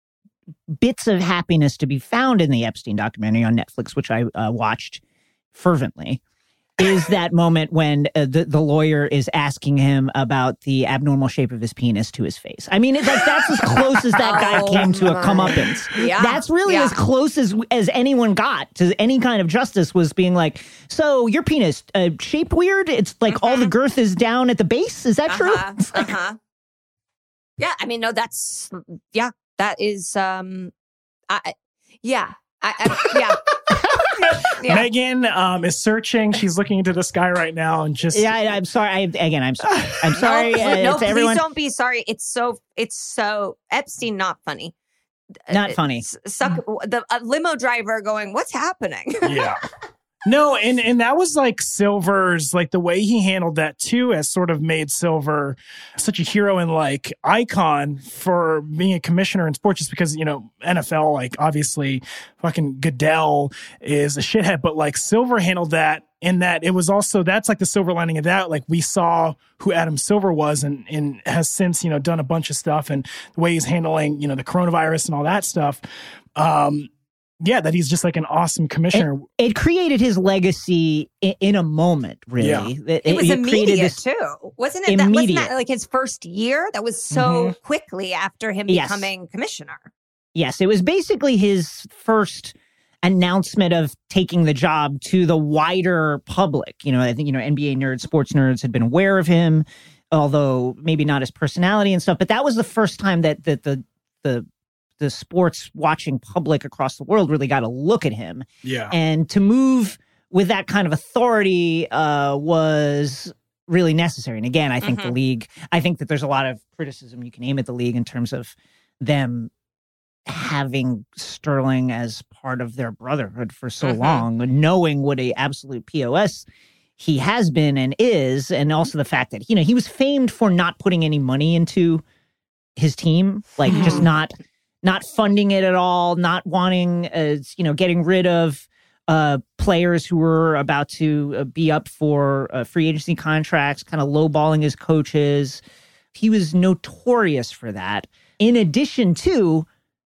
bits of happiness to be found in the Epstein documentary on Netflix, which I uh, watched fervently, is that moment when uh, the, the lawyer is asking him about the abnormal shape of his penis to his face. I mean, it's like that's as close as that guy Oh came to a my. comeuppance. Yeah. That's really Yeah. as close as as anyone got to any kind of justice, was being like, so your penis uh, shaped weird? It's like all the girth is down at the base? Is that true? Uh-huh, uh-huh. Yeah, I mean, no, that's, yeah, that is, um, I, yeah, I, I yeah. Yeah. Megan um, is searching. She's looking into the sky right now and just. Yeah, I, I'm sorry. I, again, I'm sorry. I'm sorry. No, uh, no, to please everyone. don't be sorry. It's so, it's so, Epstein, not funny. Not funny. S- Suck, the a limo driver going, what's happening? Yeah. No, and and that was like Silver's, like the way he handled that too has sort of made Silver such a hero and like icon for being a commissioner in sports, just because, you know, N F L, like obviously fucking Goodell is a shithead, but like Silver handled that in that it was also, that's like the silver lining of that. Like we saw who Adam Silver was and, and has since, you know, done a bunch of stuff, and the way he's handling, you know, the coronavirus and all that stuff. Um, Yeah, that he's just like an awesome commissioner. It, it created his legacy in, in a moment, really. Yeah. It, It was it created immediate this- too, wasn't it? That, wasn't Immediate. that like his first year? That was so quickly after him Yes. becoming commissioner. Yes, it was basically his first announcement of taking the job to the wider public. You know, I think, you know, N B A nerds, sports nerds had been aware of him, although maybe not his personality and stuff. But that was the first time that, that the, the, the sports watching public across the world really got a look at him. Yeah. And to move with that kind of authority uh, was really necessary. And again, I think Mhm. the league, I think that there's a lot of criticism you can aim at the league in terms of them having Sterling as part of their brotherhood for so Mhm. long, knowing what a absolute P O S he has been and is, and also the fact that, you know, he was famed for not putting any money into his team, like just Mhm. not not funding it at all, not wanting, uh, you know, getting rid of uh, players who were about to uh, be up for uh, free agency contracts, kind of lowballing his coaches. He was notorious for that. In addition to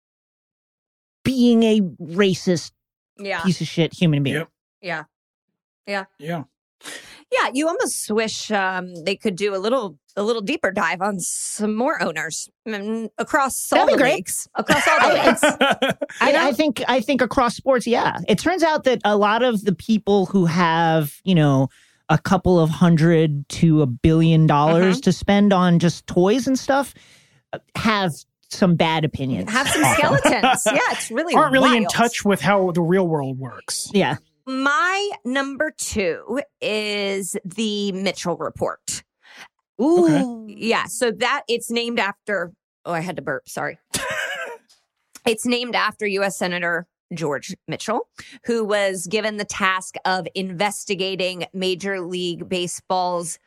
being a racist Yeah. piece of shit human being. Yep. Yeah. Yeah. Yeah, you almost wish um, they could do a little a little deeper dive on some more owners mm, across all That'd be the great. leagues. Across all the leagues. I, You know? I think I think across sports, yeah. It turns out that a lot of the people who have, you know, a couple of hundred to a billion dollars Mhm. to spend on just toys and stuff uh, have some bad opinions. Have some often. skeletons. Yeah, it's really Aren't really in wild. touch with how the real world works. Yeah. My number two is the Mitchell Report. Ooh. Yeah, so that it's named after. Oh, I had to burp. Sorry. It's named after U S Senator George Mitchell, who was given the task of investigating Major League Baseball's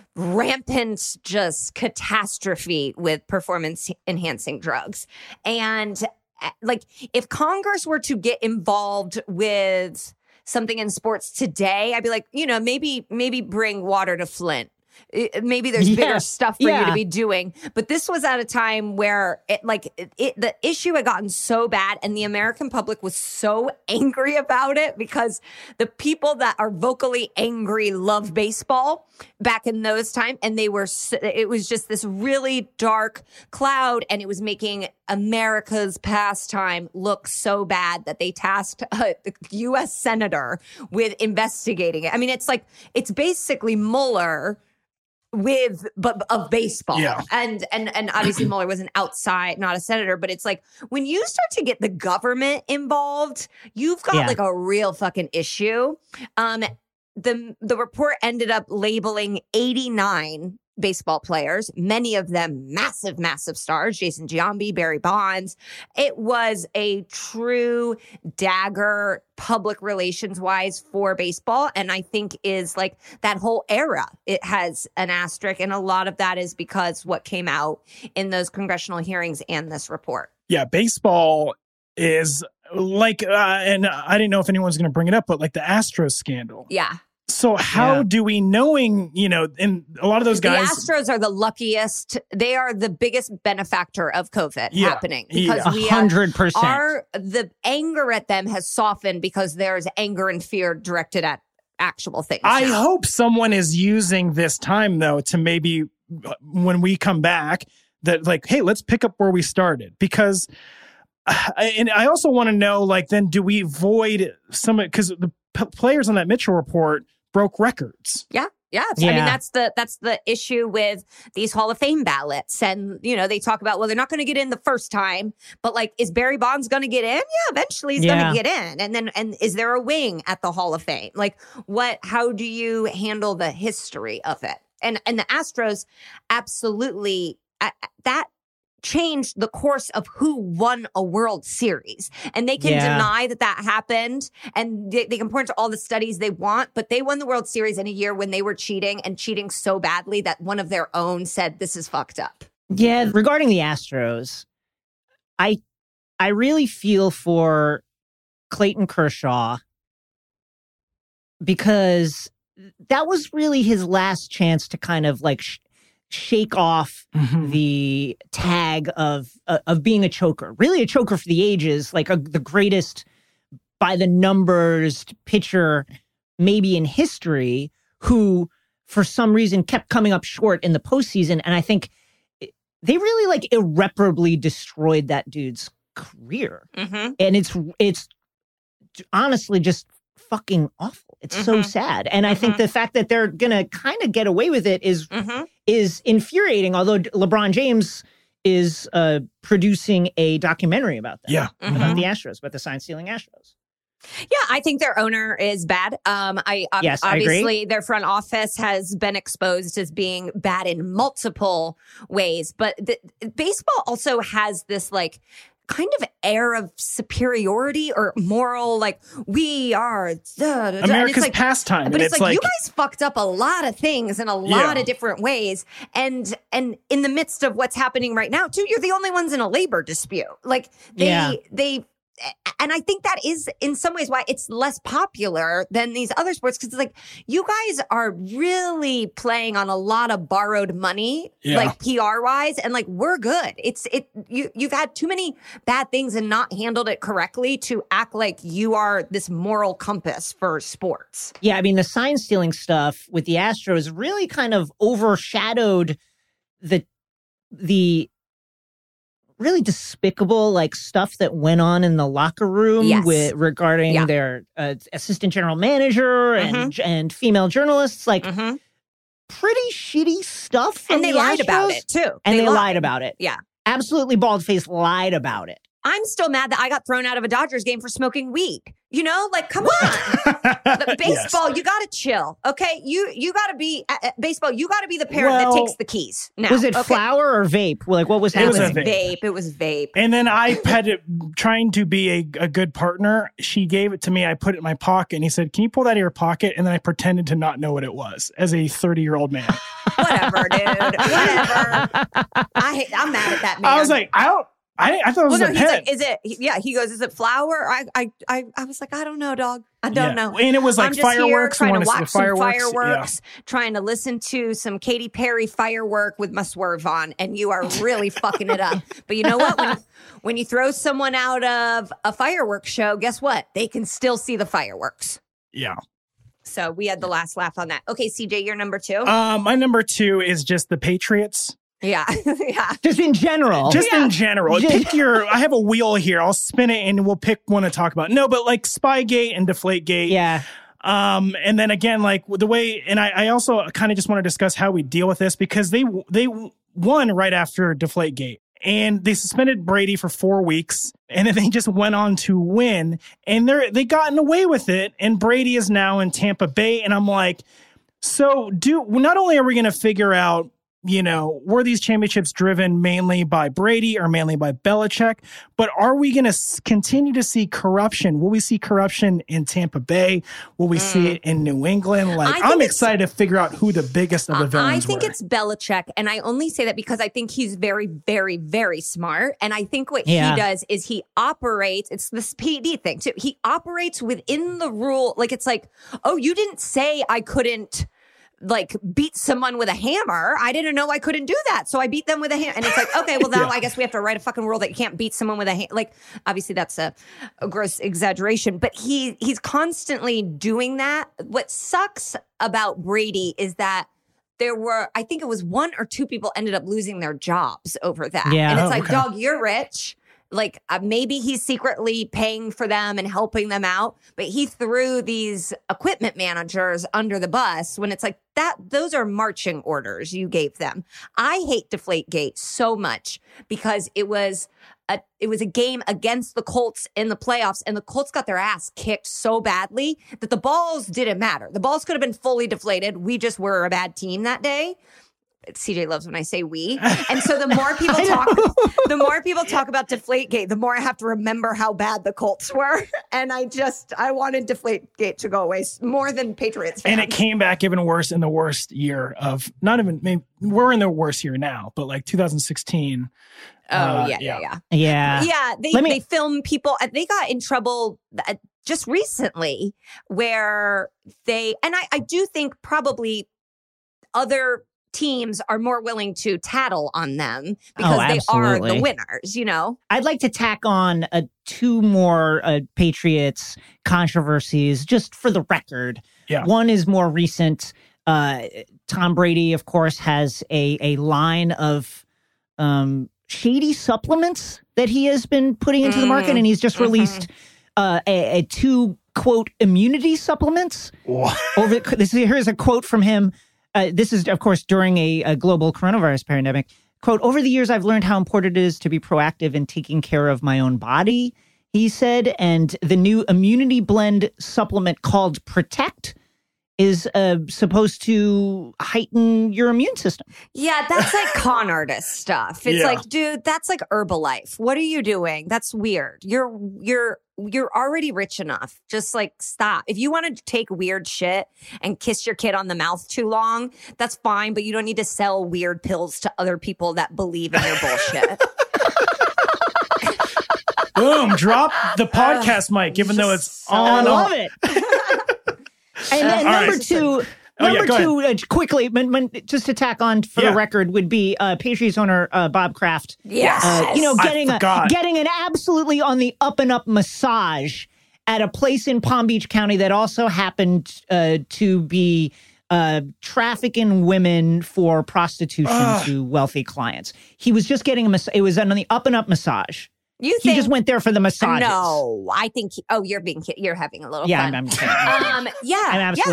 rampant just catastrophe with performance enhancing drugs. And like, if Congress were to get involved with something in sports today, I'd be like, you know, maybe, maybe bring water to Flint. Maybe there's bigger yeah. stuff for yeah. you to be doing. But this was at a time where it like it, it, the issue had gotten so bad and the American public was so angry about it because the people that are vocally angry love baseball back in those times. And they were, it was just this really dark cloud and it was making America's pastime look so bad that they tasked a U S senator with investigating it. I mean, it's like, it's basically Mueller with but of baseball. Yeah. And and and obviously Mueller was an outside, not a senator, but it's like when you start to get the government involved, you've got Yeah. like a real fucking issue. Um the the report ended up labeling eighty-nine baseball players, many of them massive, massive stars, Jason Giambi, Barry Bonds. It was a true dagger public relations wise for baseball. And I think is like that whole era, it has an asterisk. And a lot of that is because what came out in those congressional hearings and this report. Yeah, baseball is like, uh, and I didn't know if anyone's going to bring it up, but like the Astros scandal. Yeah. So how Yeah. do we, knowing, you know, and a lot of those guys. The Astros are the luckiest. They are the biggest benefactor of COVID Yeah. happening Yeah. because A we hundred percent. are, the anger at them has softened because there's anger and fear directed at actual things. I now. hope someone is using this time, though, to maybe uh, when we come back, that like, hey, let's pick up where we started. Because, uh, and I also want to know, like, then do we void some, because the p- players on that Mitchell report broke records. Yeah. Yeah. I mean, Yeah. that's the that's the issue with these Hall of Fame ballots. And, you know, they talk about, well, they're not going to get in the first time, but like, is Barry Bonds going to get in? Yeah, eventually he's Yeah. going to get in. And then, and is there a wing at the Hall of Fame? Like, what, how do you handle the history of it? And, and the Astros absolutely, uh, that changed the course of who won a World Series. And they can Yeah. deny that that happened. And they, they can point to all the studies they want, but they won the World Series in a year when they were cheating and cheating so badly that one of their own said, this is fucked up. Yeah, regarding the Astros, I I really feel for Clayton Kershaw because that was really his last chance to kind of like sh- shake off Mhm. the tag of uh, of being a choker, really a choker for the ages, like a, the greatest by the numbers pitcher maybe in history, who for some reason kept coming up short in the postseason, and I think they really like irreparably destroyed that dude's career, Mm-hmm. and it's it's honestly just fucking awful. It's so Mhm. sad, and I think Mhm. the fact that they're gonna kind of get away with it is Mm-hmm. is infuriating. Although LeBron James is uh, producing a documentary about that, Yeah. Mm-hmm. about the Astros, about the sign stealing Astros. Yeah, I think their owner is bad. Um, I ob- Yes, I agree. obviously their front office has been exposed as being bad in multiple ways, but the, baseball also has this like kind of air of superiority or moral, like we are da, da, da. And America's it's like, pastime. but and it's, like, you guys fucked up a lot of things in a lot Yeah. of different ways, and and in the midst of what's happening right now, too, you're the only ones in a labor dispute. Like they Yeah. they. And I think that is in some ways why it's less popular than these other sports. Cause it's like, you guys are really playing on a lot of borrowed money, Yeah. like P R wise. And like, we're good. It's, it, you, you've had too many bad things and not handled it correctly to act like you are this moral compass for sports. Yeah, I mean, the sign stealing stuff with the Astros really kind of overshadowed the the really despicable like stuff that went on in the locker room Yes. with regarding Yeah. their uh, assistant general manager and and female journalists, like Mm-hmm. pretty shitty stuff. From And they the lied about Astros. it too. And they, lied about it. Yeah. Absolutely bald faced lied about it. I'm still mad that I got thrown out of a Dodgers game for smoking weed. You know, like, come on. The baseball, yes. You got to chill. Okay. You, you got to be uh, baseball. You got to be the parent well, that takes the keys. Now, was it okay? flower or vape? Like, what was it happening? It was vape. It was vape. And then I had it, trying to be a, a good partner. She gave it to me. I put it in my pocket and he said, can you pull that out of your pocket? And then I pretended to not know what it was as a thirty year old man. Whatever, dude. Whatever. I, I'm mad at that man. I was like, I don't. I, I thought it was well, a no, pen. Like, is it? Yeah, he goes, is it flour? I, I, I, I was like, I don't know, dog. I don't yeah. know. And it was like I'm just fireworks. Here trying to watch some fireworks, fireworks, yeah. trying to listen to some Katy Perry firework with my swerve on, and you are really fucking it up. But you know what? When, when you throw someone out of a fireworks show, guess what? They can still see the fireworks. Yeah. So we had the last laugh on that. Okay, C J, you're number two. Uh, my number two is just the Patriots. Yeah. yeah. Just in general. Just yeah. in general. Pick your, I have a wheel here. I'll spin it and we'll pick one to talk about. No, but like Spygate and Deflategate. Yeah. Um, and then again, like the way, and I, I also kind of just want to discuss how we deal with this because they, they won right after Deflategate. And they suspended Brady for four weeks, and then they just went on to win. And they're they gotten away with it. And Brady is now in Tampa Bay. And I'm like, so do not only are we going to figure out, you know, were these championships driven mainly by Brady or mainly by Belichick? But are we going to s- continue to see corruption? Will we see corruption in Tampa Bay? Will we mm. see it in New England? Like, I'm excited to figure out who the biggest of the villains I think were. It's Belichick. And I only say that because I think he's very, very, very smart. And I think what yeah. he does is he operates, it's this P D thing too. He operates within the rule. Like, it's like, oh, you didn't say I couldn't like beat someone with a hammer. I didn't know I couldn't do that. So I beat them with a hammer. And it's like, okay, well now yeah. I guess we have to write a fucking rule that you can't beat someone with a hammer. Like, obviously that's a, a gross exaggeration, but he he's constantly doing that. What sucks about Brady is that there were, I think it was one or two people ended up losing their jobs over that. Yeah. And it's oh, like, okay. dog, you're rich. Like uh, maybe he's secretly paying for them and helping them out, but he threw these equipment managers under the bus when it's like that. Those are marching orders you gave them. I hate Deflategate so much because it was a it was a game against the Colts in the playoffs, and the Colts got their ass kicked so badly that the balls didn't matter. The balls could have been fully deflated. We just were a bad team that day. C J loves when I say we. And so the more people talk, the more people talk about Deflategate, the more I have to remember how bad the Colts were. And I just, I wanted Deflategate to go away more than Patriots fans. And it came back even worse in the worst year of, not even, maybe we're in the worst year now, but like two thousand sixteen. Oh, uh, yeah, yeah, yeah. Yeah. Yeah, they, Let me- they film people, they got in trouble just recently where they, and I, I do think probably other teams are more willing to tattle on them because Oh, they are absolutely. the winners, you know? I'd like to tack on uh, two more uh, Patriots controversies just for the record. Yeah. One is more recent. Uh, Tom Brady, of course, has a, a line of um, shady supplements that he has been putting into mm. the market, and he's just mm-hmm. released uh, a, a two, quote, immunity supplements. What? Over, this is, here's a quote from him. Uh, this is, of course, during a, a global coronavirus pandemic. Quote, over the years, I've learned how important it is to be proactive in taking care of my own body, he said. And the new immunity blend supplement called Protect is uh, supposed to heighten your immune system. Yeah, that's like con artist stuff. It's Yeah. like, dude, that's like Herbalife. What are you doing? That's weird. You're you're you're already rich enough. Just like stop. If you want to take weird shit and kiss your kid on the mouth too long, that's fine, but you don't need to sell weird pills to other people that believe in your bullshit. Boom, drop the podcast mic, even though it's so- on. I love it. And then All number right. two, Oh, yeah, number go two, uh, quickly, man, man, just to tack on for Yeah. the record, would be uh, Patriots owner uh, Bob Kraft. Yes. Uh, you know, I getting a, forgot. getting an absolutely on the up and up massage at a place in Palm Beach County that also happened uh, to be uh, trafficking women for prostitution Ugh. to wealthy clients. He was just getting a massage. It was on the up and up massage. You He think just went there for the massages. No, I think he, oh, you're being ki- you're having a little Yeah, fun. I'm, I'm kidding. um, yeah, I'm absolutely yeah. being.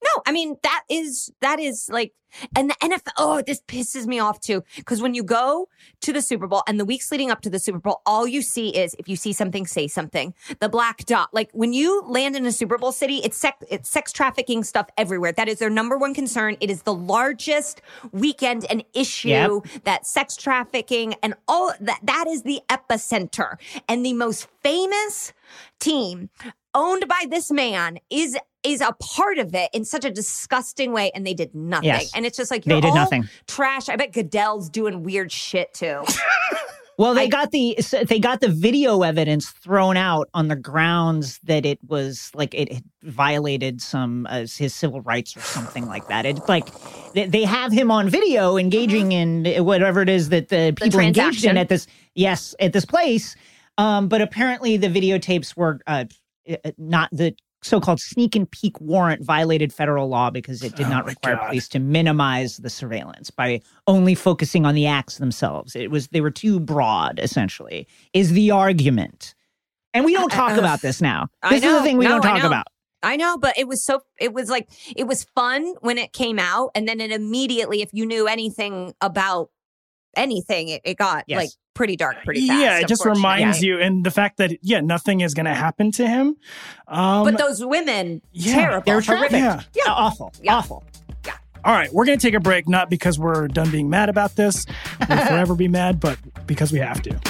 No, I mean, that is, that is like, and the N F L, oh, this pisses me off too. Because when you go to the Super Bowl and the weeks leading up to the Super Bowl, all you see is if you see something, say something. The black dot. Like when you land in a Super Bowl city, it's sex, it's sex trafficking stuff everywhere. That is their number one concern. It is the largest weekend and issue yep. that sex trafficking and all that, that is the epicenter. And the most famous team owned by this man is is a part of it in such a disgusting way, and they did nothing. Yes. And it's just like, you're they did all nothing. trash. I bet Goodell's doing weird shit too. Well, they I, got the they got the video evidence thrown out on the grounds that it was like it violated some uh, his civil rights or something like that. It's like they have him on video engaging in whatever it is that the people the engaged in at this yes at this place. Um, but apparently the videotapes were uh, not the so-called sneak and peek warrant violated federal law because it did not oh require God. police to minimize the surveillance by only focusing on the acts themselves. It was they were too broad, essentially, is the argument. And we don't talk uh, about this now. This is the thing we no, don't talk I about. I know, but it was so, it was like, it was fun when it came out. And then it immediately, if you knew anything about anything, it, it got yes. like pretty dark pretty fast. Yeah, it just reminds you, and the fact that, yeah, nothing is going to happen to him. Um, but those women, yeah, terrible. They're terrific. Yeah. yeah. Awful. Yeah. Awful. Yeah. All right, we're going to take a break, not because we're done being mad about this. We'll forever be mad, but because we have to.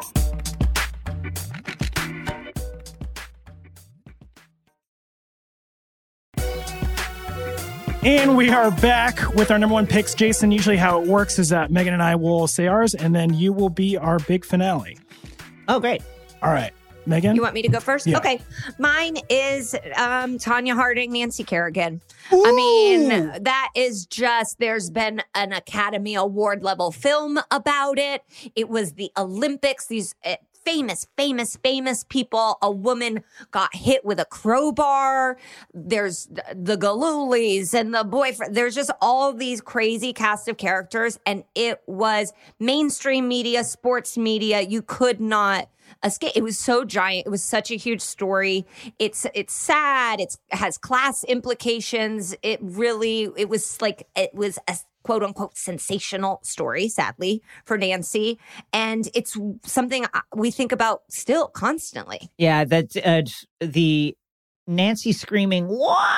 And we are back with our number one picks. Jason, usually how it works is that Megan and I will say ours, and then you will be our big finale. Oh, great. All right. Megan? You want me to go first? Yeah. Okay. Mine is um, Tonya Harding, Nancy Kerrigan. Ooh. I mean, that is just, there's been an Academy Award level film about it. It was the Olympics. These uh, famous, famous, famous people. A woman got hit with a crowbar. There's the Galulis and the boyfriend. There's just all these crazy cast of characters. And it was mainstream media, sports media. You could not escape. It was so giant. It was such a huge story. It's it's sad. It's, it has class implications. It really, it was like, it was a quote unquote sensational story, sadly, for Nancy. And it's something we think about still constantly. Yeah, that uh, the Nancy screaming, "What?"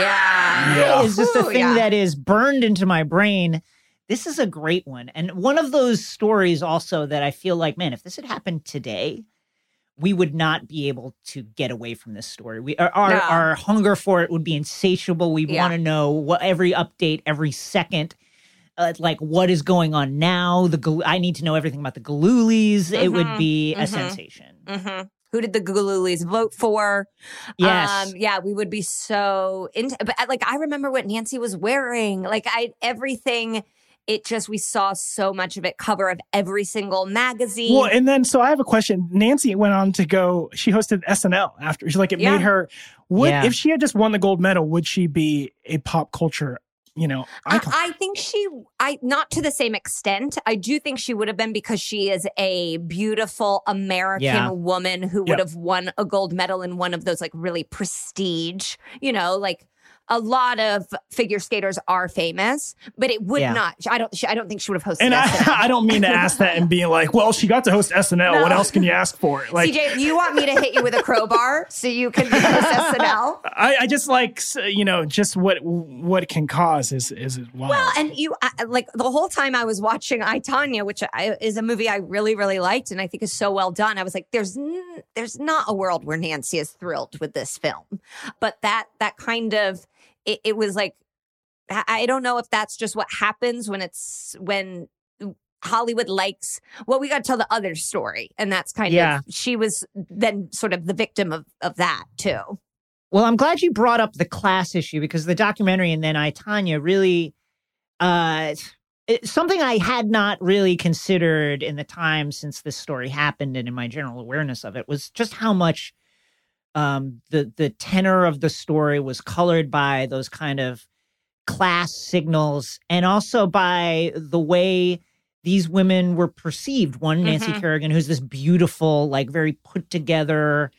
Yeah. yeah. is just a Ooh, thing yeah. that is burned into my brain. This is a great one. And one of those stories also that I feel like, man, if this had happened today, we would not be able to get away from this story. We our our, No. our hunger for it would be insatiable. We Yeah. want to know what every update, every second. Uh, like what is going on now? The Gal- I need to know everything about the Galulis. Mm-hmm, it would be mm-hmm, a sensation. Mm-hmm. Who did the Galulis vote for? Yes, um, yeah, we would be so into. But like, I remember what Nancy was wearing. Like, I everything. It just, we saw so much of it, cover of every single magazine. Well, and then, so I have a question. Nancy went on to go, she hosted S N L after. She's like, it Yeah. made her, would, Yeah. if she had just won the gold medal, would she be a pop culture, you know, icon? I, I think she, I not to the same extent. I do think she would have been because she is a beautiful American Yeah. woman who would Yeah. have won a gold medal in one of those like really prestige, you know, like a lot of figure skaters are famous, but it would Yeah. not. I don't. She, I don't think she would have hosted. And S N L. I, I don't mean to ask that and being like, well, she got to host S N L. No. What else can you ask for? Like, C J, you want me to hit you with a crowbar so you can host S N L? I, I just like, you know, just what what it can cause is is wild. Well, and you I, like the whole time I was watching I, Tonya, which I, is a movie I really, really liked and I think is so well done. I was like, there's n- there's not a world where Nancy is thrilled with this film, but that that kind of it, it was like I, I don't know if that's just what happens when it's when Hollywood likes. Well, we got to tell the other story, and that's kind Yeah. of she was then sort of the victim of of that too. Well, I'm glad you brought up the class issue because the documentary and then I, Tonya really, uh, it's something I had not really considered in the time since this story happened and in my general awareness of it was just how much um, the the tenor of the story was colored by those kind of class signals and also by the way these women were perceived. One, Nancy Mhm. Kerrigan, who's this beautiful, like very put together,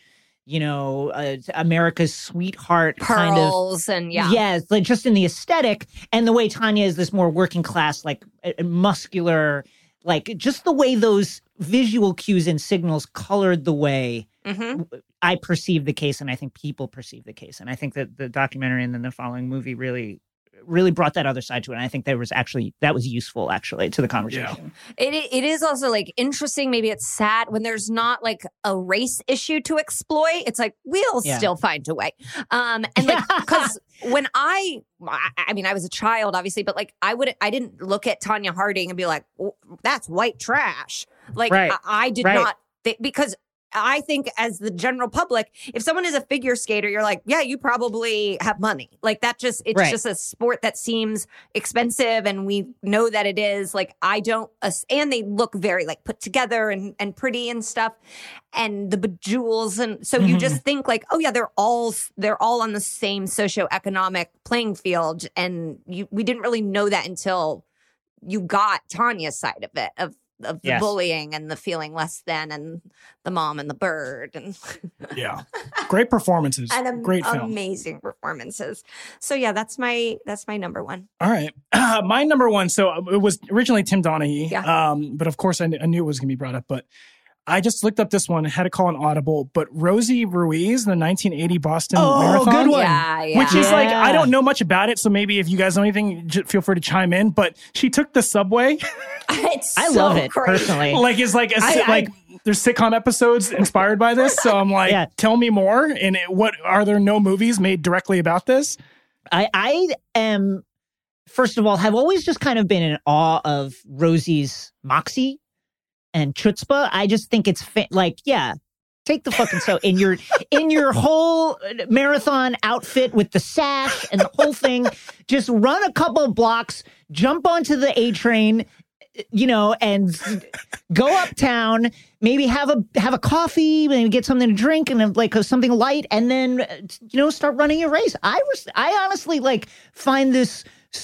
you know, uh, America's sweetheart Pearls kind of. and yeah. Yes, like just in the aesthetic and the way Tanya is this more working class, like uh, muscular, like just the way those visual cues and signals colored the way Mm-hmm. I perceive the case, and I think people perceive the case. And I think that the documentary and then the following movie really, really brought that other side to it. And I think that was actually, that was useful actually to the conversation. Yeah. It It is also like interesting. Maybe it's sad when there's not like a race issue to exploit. It's like, we'll yeah. still find a way. Um, and like, because when I, I mean, I was a child, obviously, but like, I would, I didn't look at Tanya Harding and be like, oh, that's white trash. Like, right. I, I did right. not, th- because I think as the general public, if someone is a figure skater, you're like, yeah, you probably have money. Like that just, it's right. just a sport that seems expensive and we know that it is. Like I don't, uh, and they look very like put together and, and pretty and stuff and the bejewels. And so mm-hmm. you just think like, oh yeah, they're all, they're all on the same socioeconomic playing field. And you, we didn't really know that until you got Tanya's side of it, of of the yes. bullying and the feeling less than and the mom and the bird and yeah great performances and am- great film. Amazing performances. So yeah, that's my that's my number one. All right. Uh, my number one, so it was originally Tim Donaghy, yeah. um but of course I, kn- I knew it was gonna be brought up, but I just looked up this one, had to call an audible, but Rosie Ruiz, the nineteen eighty Boston oh, Marathon. Good one. Yeah, yeah. Which is yeah. like, I don't know much about it, so maybe if you guys know anything, j- feel free to chime in, but she took the subway. It's I so love it, crazy. personally. Like, it's like, a, I, like I, there's sitcom episodes inspired by this, so I'm like, yeah. tell me more, and it, what, are there no movies made directly about this? I, I am, first of all, have always just kind of been in awe of Rosie's moxie and chutzpah. I just think it's fa- like, yeah, take the fucking so in your in your whole marathon outfit with the sash and the whole thing. Just run a couple of blocks, jump onto the A train, you know, and go uptown. Maybe have a have a coffee, maybe get something to drink and like something light, and then you know start running your race. I was I honestly like find this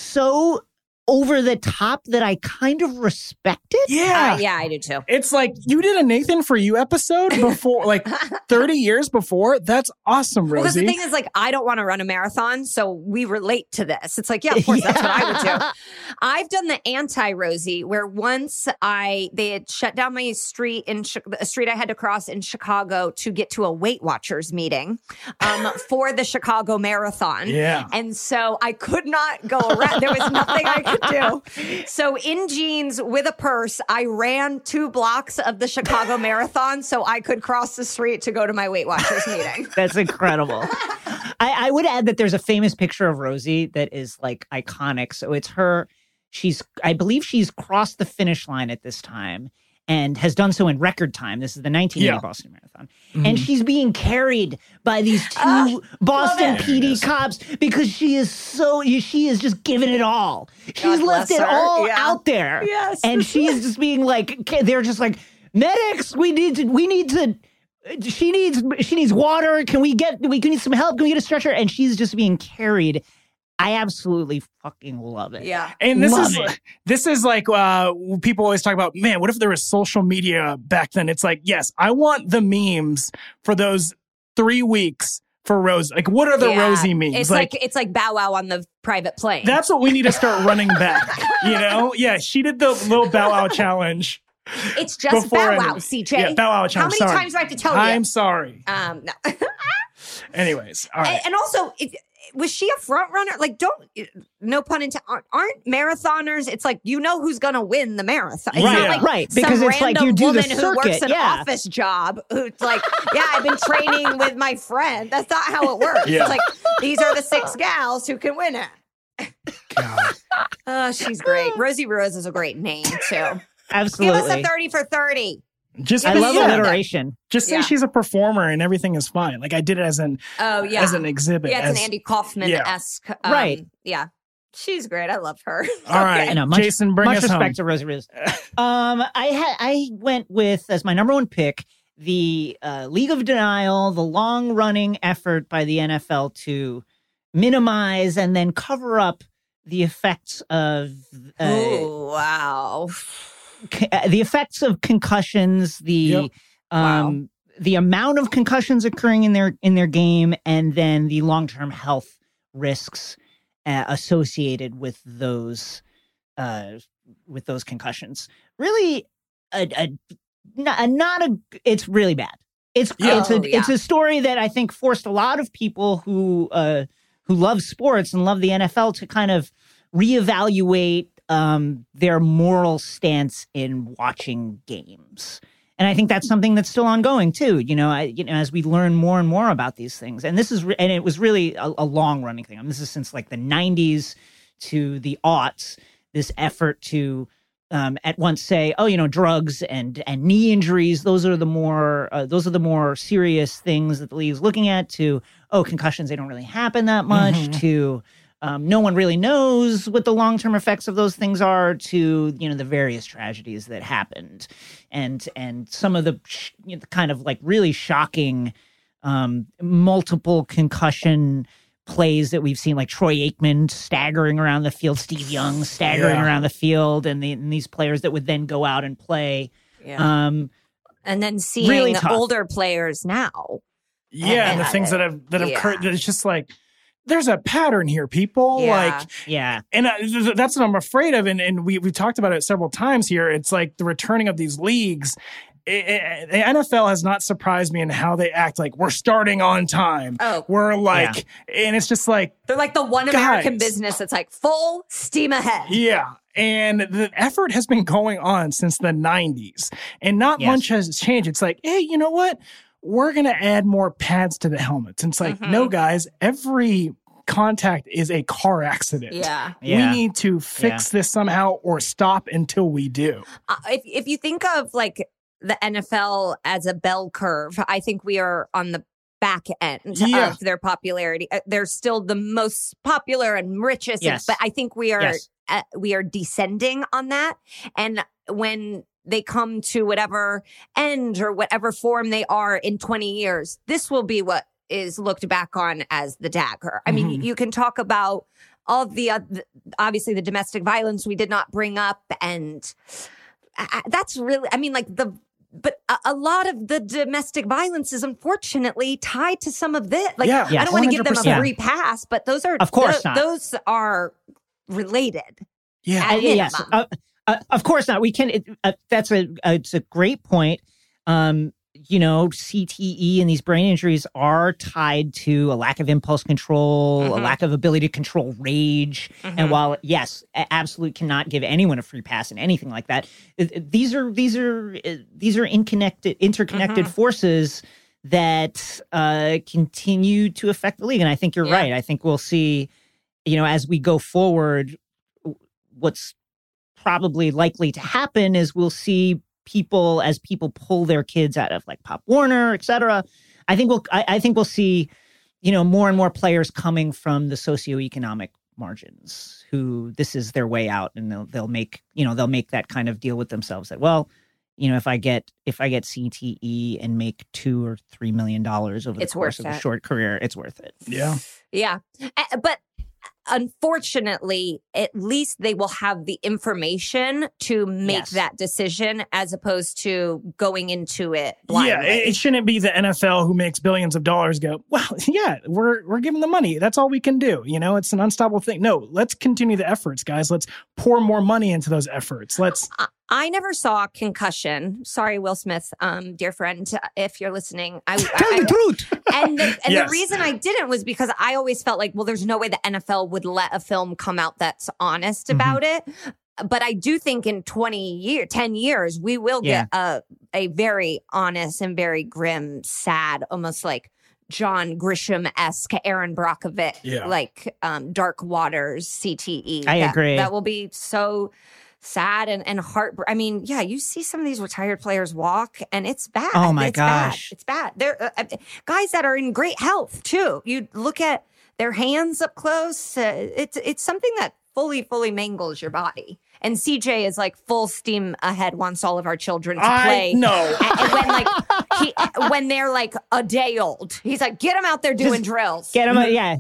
so over the top that I kind of respect it. Yeah. Uh, yeah, I do too. It's like, you did a Nathan For You episode before, like thirty years before. That's awesome, Rosie. Because the thing is, like, I don't want to run a marathon, so we relate to this. It's like, yeah, of course, yeah. that's what I would do. I've done the anti-Rosie, where once I, they had shut down my street in, a street I had to cross in Chicago to get to a Weight Watchers meeting um, for the Chicago Marathon. Yeah. And so I could not go around. There was nothing I could do. So in jeans with a purse, I ran two blocks of the Chicago Marathon so I could cross the street to go to my Weight Watchers meeting. That's incredible. I, I would add that there's a famous picture of Rosie that is like iconic. So it's her. She's, I believe she's crossed the finish line at this time and has done so in record time. This is the nineteen eighty yeah. Boston Marathon. Mm-hmm. And she's being carried by these two uh, Boston P D cops because she is so, she is just giving it all. She's God left it her. all yeah. out there. Yes. And she is just being like, they're just like, medics, we need to, we need to, she needs, she needs water. Can we get, we can need some help. Can we get a stretcher? And she's just being carried. I absolutely fucking love it. Yeah. And this love is it. this is like uh people always talk about, man, what if there was social media back then? It's like, yes, I want the memes for those three weeks for Rose. Like, what are the yeah. Rosie memes? It's like, like it's like Bow Wow on the private plane. That's what we need to start running back. You know? Yeah, she did the little Bow Wow challenge. It's just Bow Wow, it, C J. Yeah, Bow Wow challenge. How many sorry. times do I have to tell you? I'm sorry. Um, no. Anyways, all right. And, and also, it, was she a front runner? Like, don't, no pun intended, aren't, aren't marathoners? It's like, you know who's going to win the marathon. It's right, not like right. Because some it's like random you do woman the who works circuit, an yeah. office job who's like, yeah, I've been training with my friend. That's not how it works. Yeah. It's like, these are the six gals who can win it. God. Oh, she's great. Rosie Ruiz is a great name, too. Absolutely. Give us a thirty for thirty. Just I love yeah. alliteration. Just say yeah. she's a performer and everything is fine. Like, I did it as an oh yeah as an exhibit. Yeah, it's as, an Andy Kaufman-esque. Yeah. Um, right. Yeah. She's great. I love her. All right. I know, much, Jason, bring much us respect home. to Rosie Ruiz. um, I had I went with, as my number one pick, the uh, League of Denial, the long-running effort by the N F L to minimize and then cover up the effects of uh, oh, wow. c- the effects of concussions, the yep. um, wow. the amount of concussions occurring in their in their game, and then the long-term health risks uh, associated with those uh, with those concussions. Really, a, a, a not a. It's really bad. It's Yeah. it's a Oh, yeah. it's a story that I think forced a lot of people who uh, who love sports and love the N F L to kind of reevaluate um, their moral stance in watching games. And I think that's something that's still ongoing too. You know, I, you know, as we learn more and more about these things, and this is, re- and it was really a, a long running thing. I mean, this is since like the nineties to the aughts. This effort to um, at once say, oh, you know, drugs and and knee injuries; those are the more uh, those are the more serious things that the league is looking at. To oh, concussions, they don't really happen that much. Mhm. To Um, no one really knows what the long-term effects of those things are, to, you know, the various tragedies that happened, and and some of the, sh- you know, kind of like really shocking um, multiple concussion plays that we've seen, like Troy Aikman staggering around the field, Steve Young staggering Yeah. around the field, and, the, and these players that would then go out and play. Yeah. Um, and then seeing really tough. older players now. Yeah, and the And- things that have that have yeah. occurred, that it's just like there's a pattern here, people. Yeah. Like, yeah, and uh, th- th- that's what I'm afraid of. And and we we talked about it several times here. It's like the returning of these leagues. It, it, the N F L has not surprised me in how they act. Like, we're starting on time. Oh. We're like, and it's just like, They're like the one American Guys. business that's like full steam ahead. yeah. And the effort has been going on since the nineties, and not Yes. much has changed. It's like, hey, you know what? We're going to add more pads to the helmets. And it's like, Mhm. no, guys, every contact is a car accident. Yeah. Yeah. We need to fix this somehow or stop until we do. Uh, if if you think of like the N F L as a bell curve, I think we are on the back end Yeah. of their popularity. Uh, They're still the most popular and richest, Yes. but I think we are Yes. uh, we are descending on that. And when they come to whatever end or whatever form they are in twenty years, this will be what is looked back on as the dagger. I mean, Mhm. you can talk about all the uh, obviously the domestic violence we did not bring up, and I, that's really, I mean, like the, but a, a lot of the domestic violence is unfortunately tied to some of this. Like, Yeah, I yes. don't want to give them a one hundred percent. free pass, but those are, Of course tho- not. those are related. Yeah. At Uh, yes, minimum. uh, uh, of course not. We can. It, uh, that's a. Uh, it's a great point. Um, you know, C T E and these brain injuries are tied to a lack of impulse control, a Mhm. lack of ability to control rage. Mhm. And while yes, a- absolutely cannot give anyone a free pass in anything like that, it- it- these are these are uh, these are interconnected interconnected Mhm. forces that uh, continue to affect the league. And I think you're Yeah. right. I think we'll see, you know, as we go forward, w- what's probably likely to happen is we'll see people, as people pull their kids out of like Pop Warner, et cetera. I think we'll, I, I think we'll see, you know, more and more players coming from the socioeconomic margins who this is their way out, and they'll, they'll make, you know, they'll make that kind of deal with themselves that, well, you know, if I get, if I get C T E and make two or three million dollars over the It's course worth of a it. short career, it's worth it. Yeah. Yeah. Uh, But unfortunately, at least they will have the information to make Yes. that decision as opposed to going into it blindly. Yeah, it, it shouldn't be the N F L who makes billions of dollars go, well, yeah, we're we're giving the money. That's all we can do. You know, it's an unstoppable thing. No, let's continue the efforts, guys. Let's pour more money into those efforts. Let's I- I never saw Concussion. Sorry, Will Smith, um, dear friend, if you're listening. I, Tell I- the truth. and the, and Yes. the reason I didn't was because I always felt like, well, there's no way the N F L would let a film come out that's honest Mhm. about it. But I do think in twenty years, ten years, we will get a a very honest and very grim, sad, almost like John Grisham-esque Aaron Brockovich, Yeah. like um, Dark Waters, C T E. I That- agree. That will be so sad and, and heart. I mean, yeah, you see some of these retired players walk and it's bad. Oh, my it's gosh. Bad. It's bad. They're uh, guys that are in great health too. You look at their hands up close. Uh, it's, it's something that fully, fully mangles your body. And C J is like full steam ahead, wants all of our children to I play. know. A- and when like he, when they're like a day old, he's like, get them out there doing Just drills. Get him, a, yeah.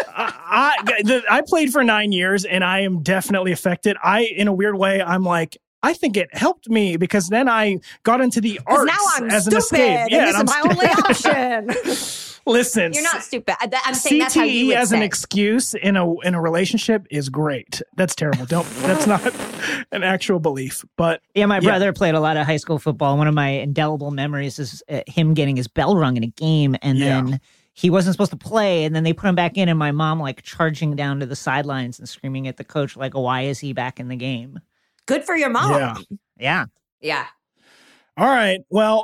I, I, the, I played for nine years and I am definitely affected. I, in a weird way, I'm like, I think it helped me because then I got into the arts now I'm as stupid, an escape. And Yeah, this and is I'm my stu- only option. Listen, You're not stupid. I- I'm saying that's how you C T E would as say. an excuse in a in a relationship is great. That's terrible. Don't. That's not an actual belief. But Yeah, my Yeah. brother played a lot of high school football. One of my indelible memories is uh, him getting his bell rung in a game, and Yeah. then he wasn't supposed to play, and then they put him back in, and my mom like charging down to the sidelines and screaming at the coach like, "Why is he back in the game?" Good for your mom. Yeah. Yeah. Yeah. all right, well.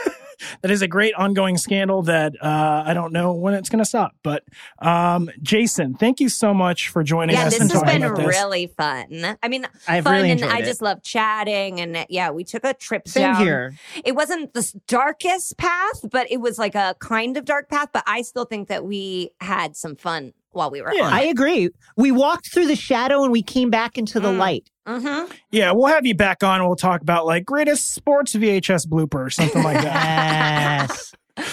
That is a great ongoing scandal that uh, I don't know when it's going to stop. But um, Jason, thank you so much for joining Yeah, us. this and has talking been about this. really fun. I mean, I've fun, really and enjoyed I it. just love chatting. And yeah, we took a trip Same down. here. It wasn't the darkest path, but it was like a kind of dark path. But I still think that we had some fun while we were Yeah. on I it. agree. We walked through the shadow and we came back into the Mm. light. Mm-hmm. Yeah, we'll have you back on. We'll talk about like greatest sports V H S blooper or something like that. Yes.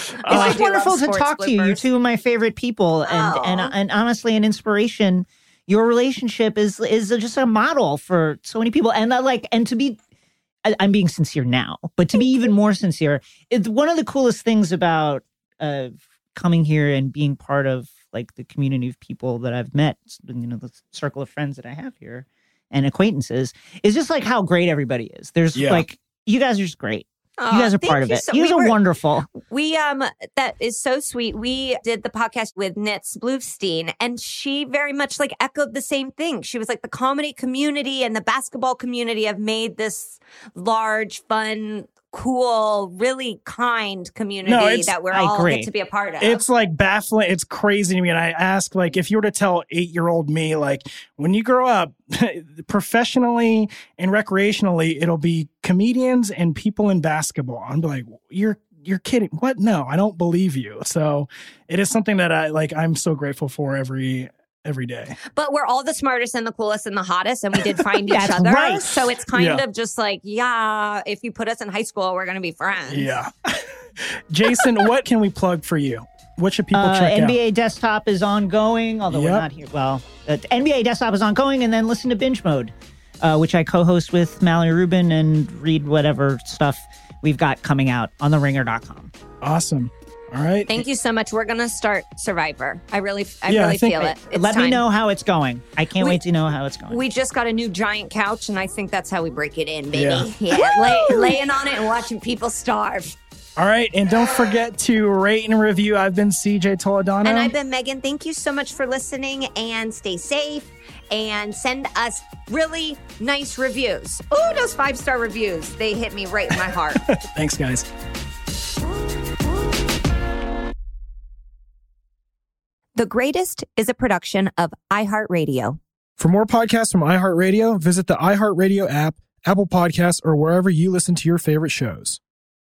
I It's do wonderful love to sports talk to you. You're bloopers. two of my favorite people, and Oh. and and honestly, an inspiration. Your relationship is is just a model for so many people, and I like and to be. I- I'm being sincere now, but to be even more sincere, it's one of the coolest things about uh, coming here and being part of like the community of people that I've met, you know, the circle of friends that I have here and acquaintances, is just like how great everybody is. There's Yeah. like you guys are just great. Aw, You guys are thank part of you it. so- you guys we are were- wonderful. We um that is so sweet. We did the podcast with Nitz Bluestein, and she very much like echoed the same thing. She was like, the comedy community and the basketball community have made this large, fun, cool, really kind community No, it's- that we're I all agree. get to be a part of. It's like baffling. It's crazy to me. And I ask, like, if you were to tell eight year old me, like, when you grow up, professionally and recreationally, it'll be comedians and people in basketball. I'm like, you're, you're kidding. What? No, I don't believe you. So it is something that I like, I'm so grateful for every, every day. But we're all the smartest and the coolest and the hottest, and we did find each That's other. right. So it's kind Yeah. of just like, yeah, if you put us in high school, we're going to be friends. Yeah. Jason, what can we plug for you? What should people Uh, check N B out? A Desktop is ongoing, although we're Yep. not here. Well, uh, N B A Desktop is ongoing, and then listen to Binge Mode, uh, which I co-host with Mallory Rubin and read whatever stuff we've got coming out on the ringer dot com. Awesome. All right. Thank you so much. We're going to start Survivor. I really, I Yeah, I really think- feel it. It's Let me time. know how it's going. I can't We- wait to know how it's going. We just got a new giant couch, and I think that's how we break it in, baby. Yeah. Yeah, lay, laying on it and watching people starve. All right. And don't forget to rate and review. I've been C J Toledano. And I've been Megan. Thank you so much for listening, and stay safe, and send us really nice reviews. Oh, those five-star reviews. They hit me right in my heart. Thanks, guys. The Greatest is a production of iHeartRadio. For more podcasts from iHeartRadio, visit the iHeartRadio app, Apple Podcasts, or wherever you listen to your favorite shows.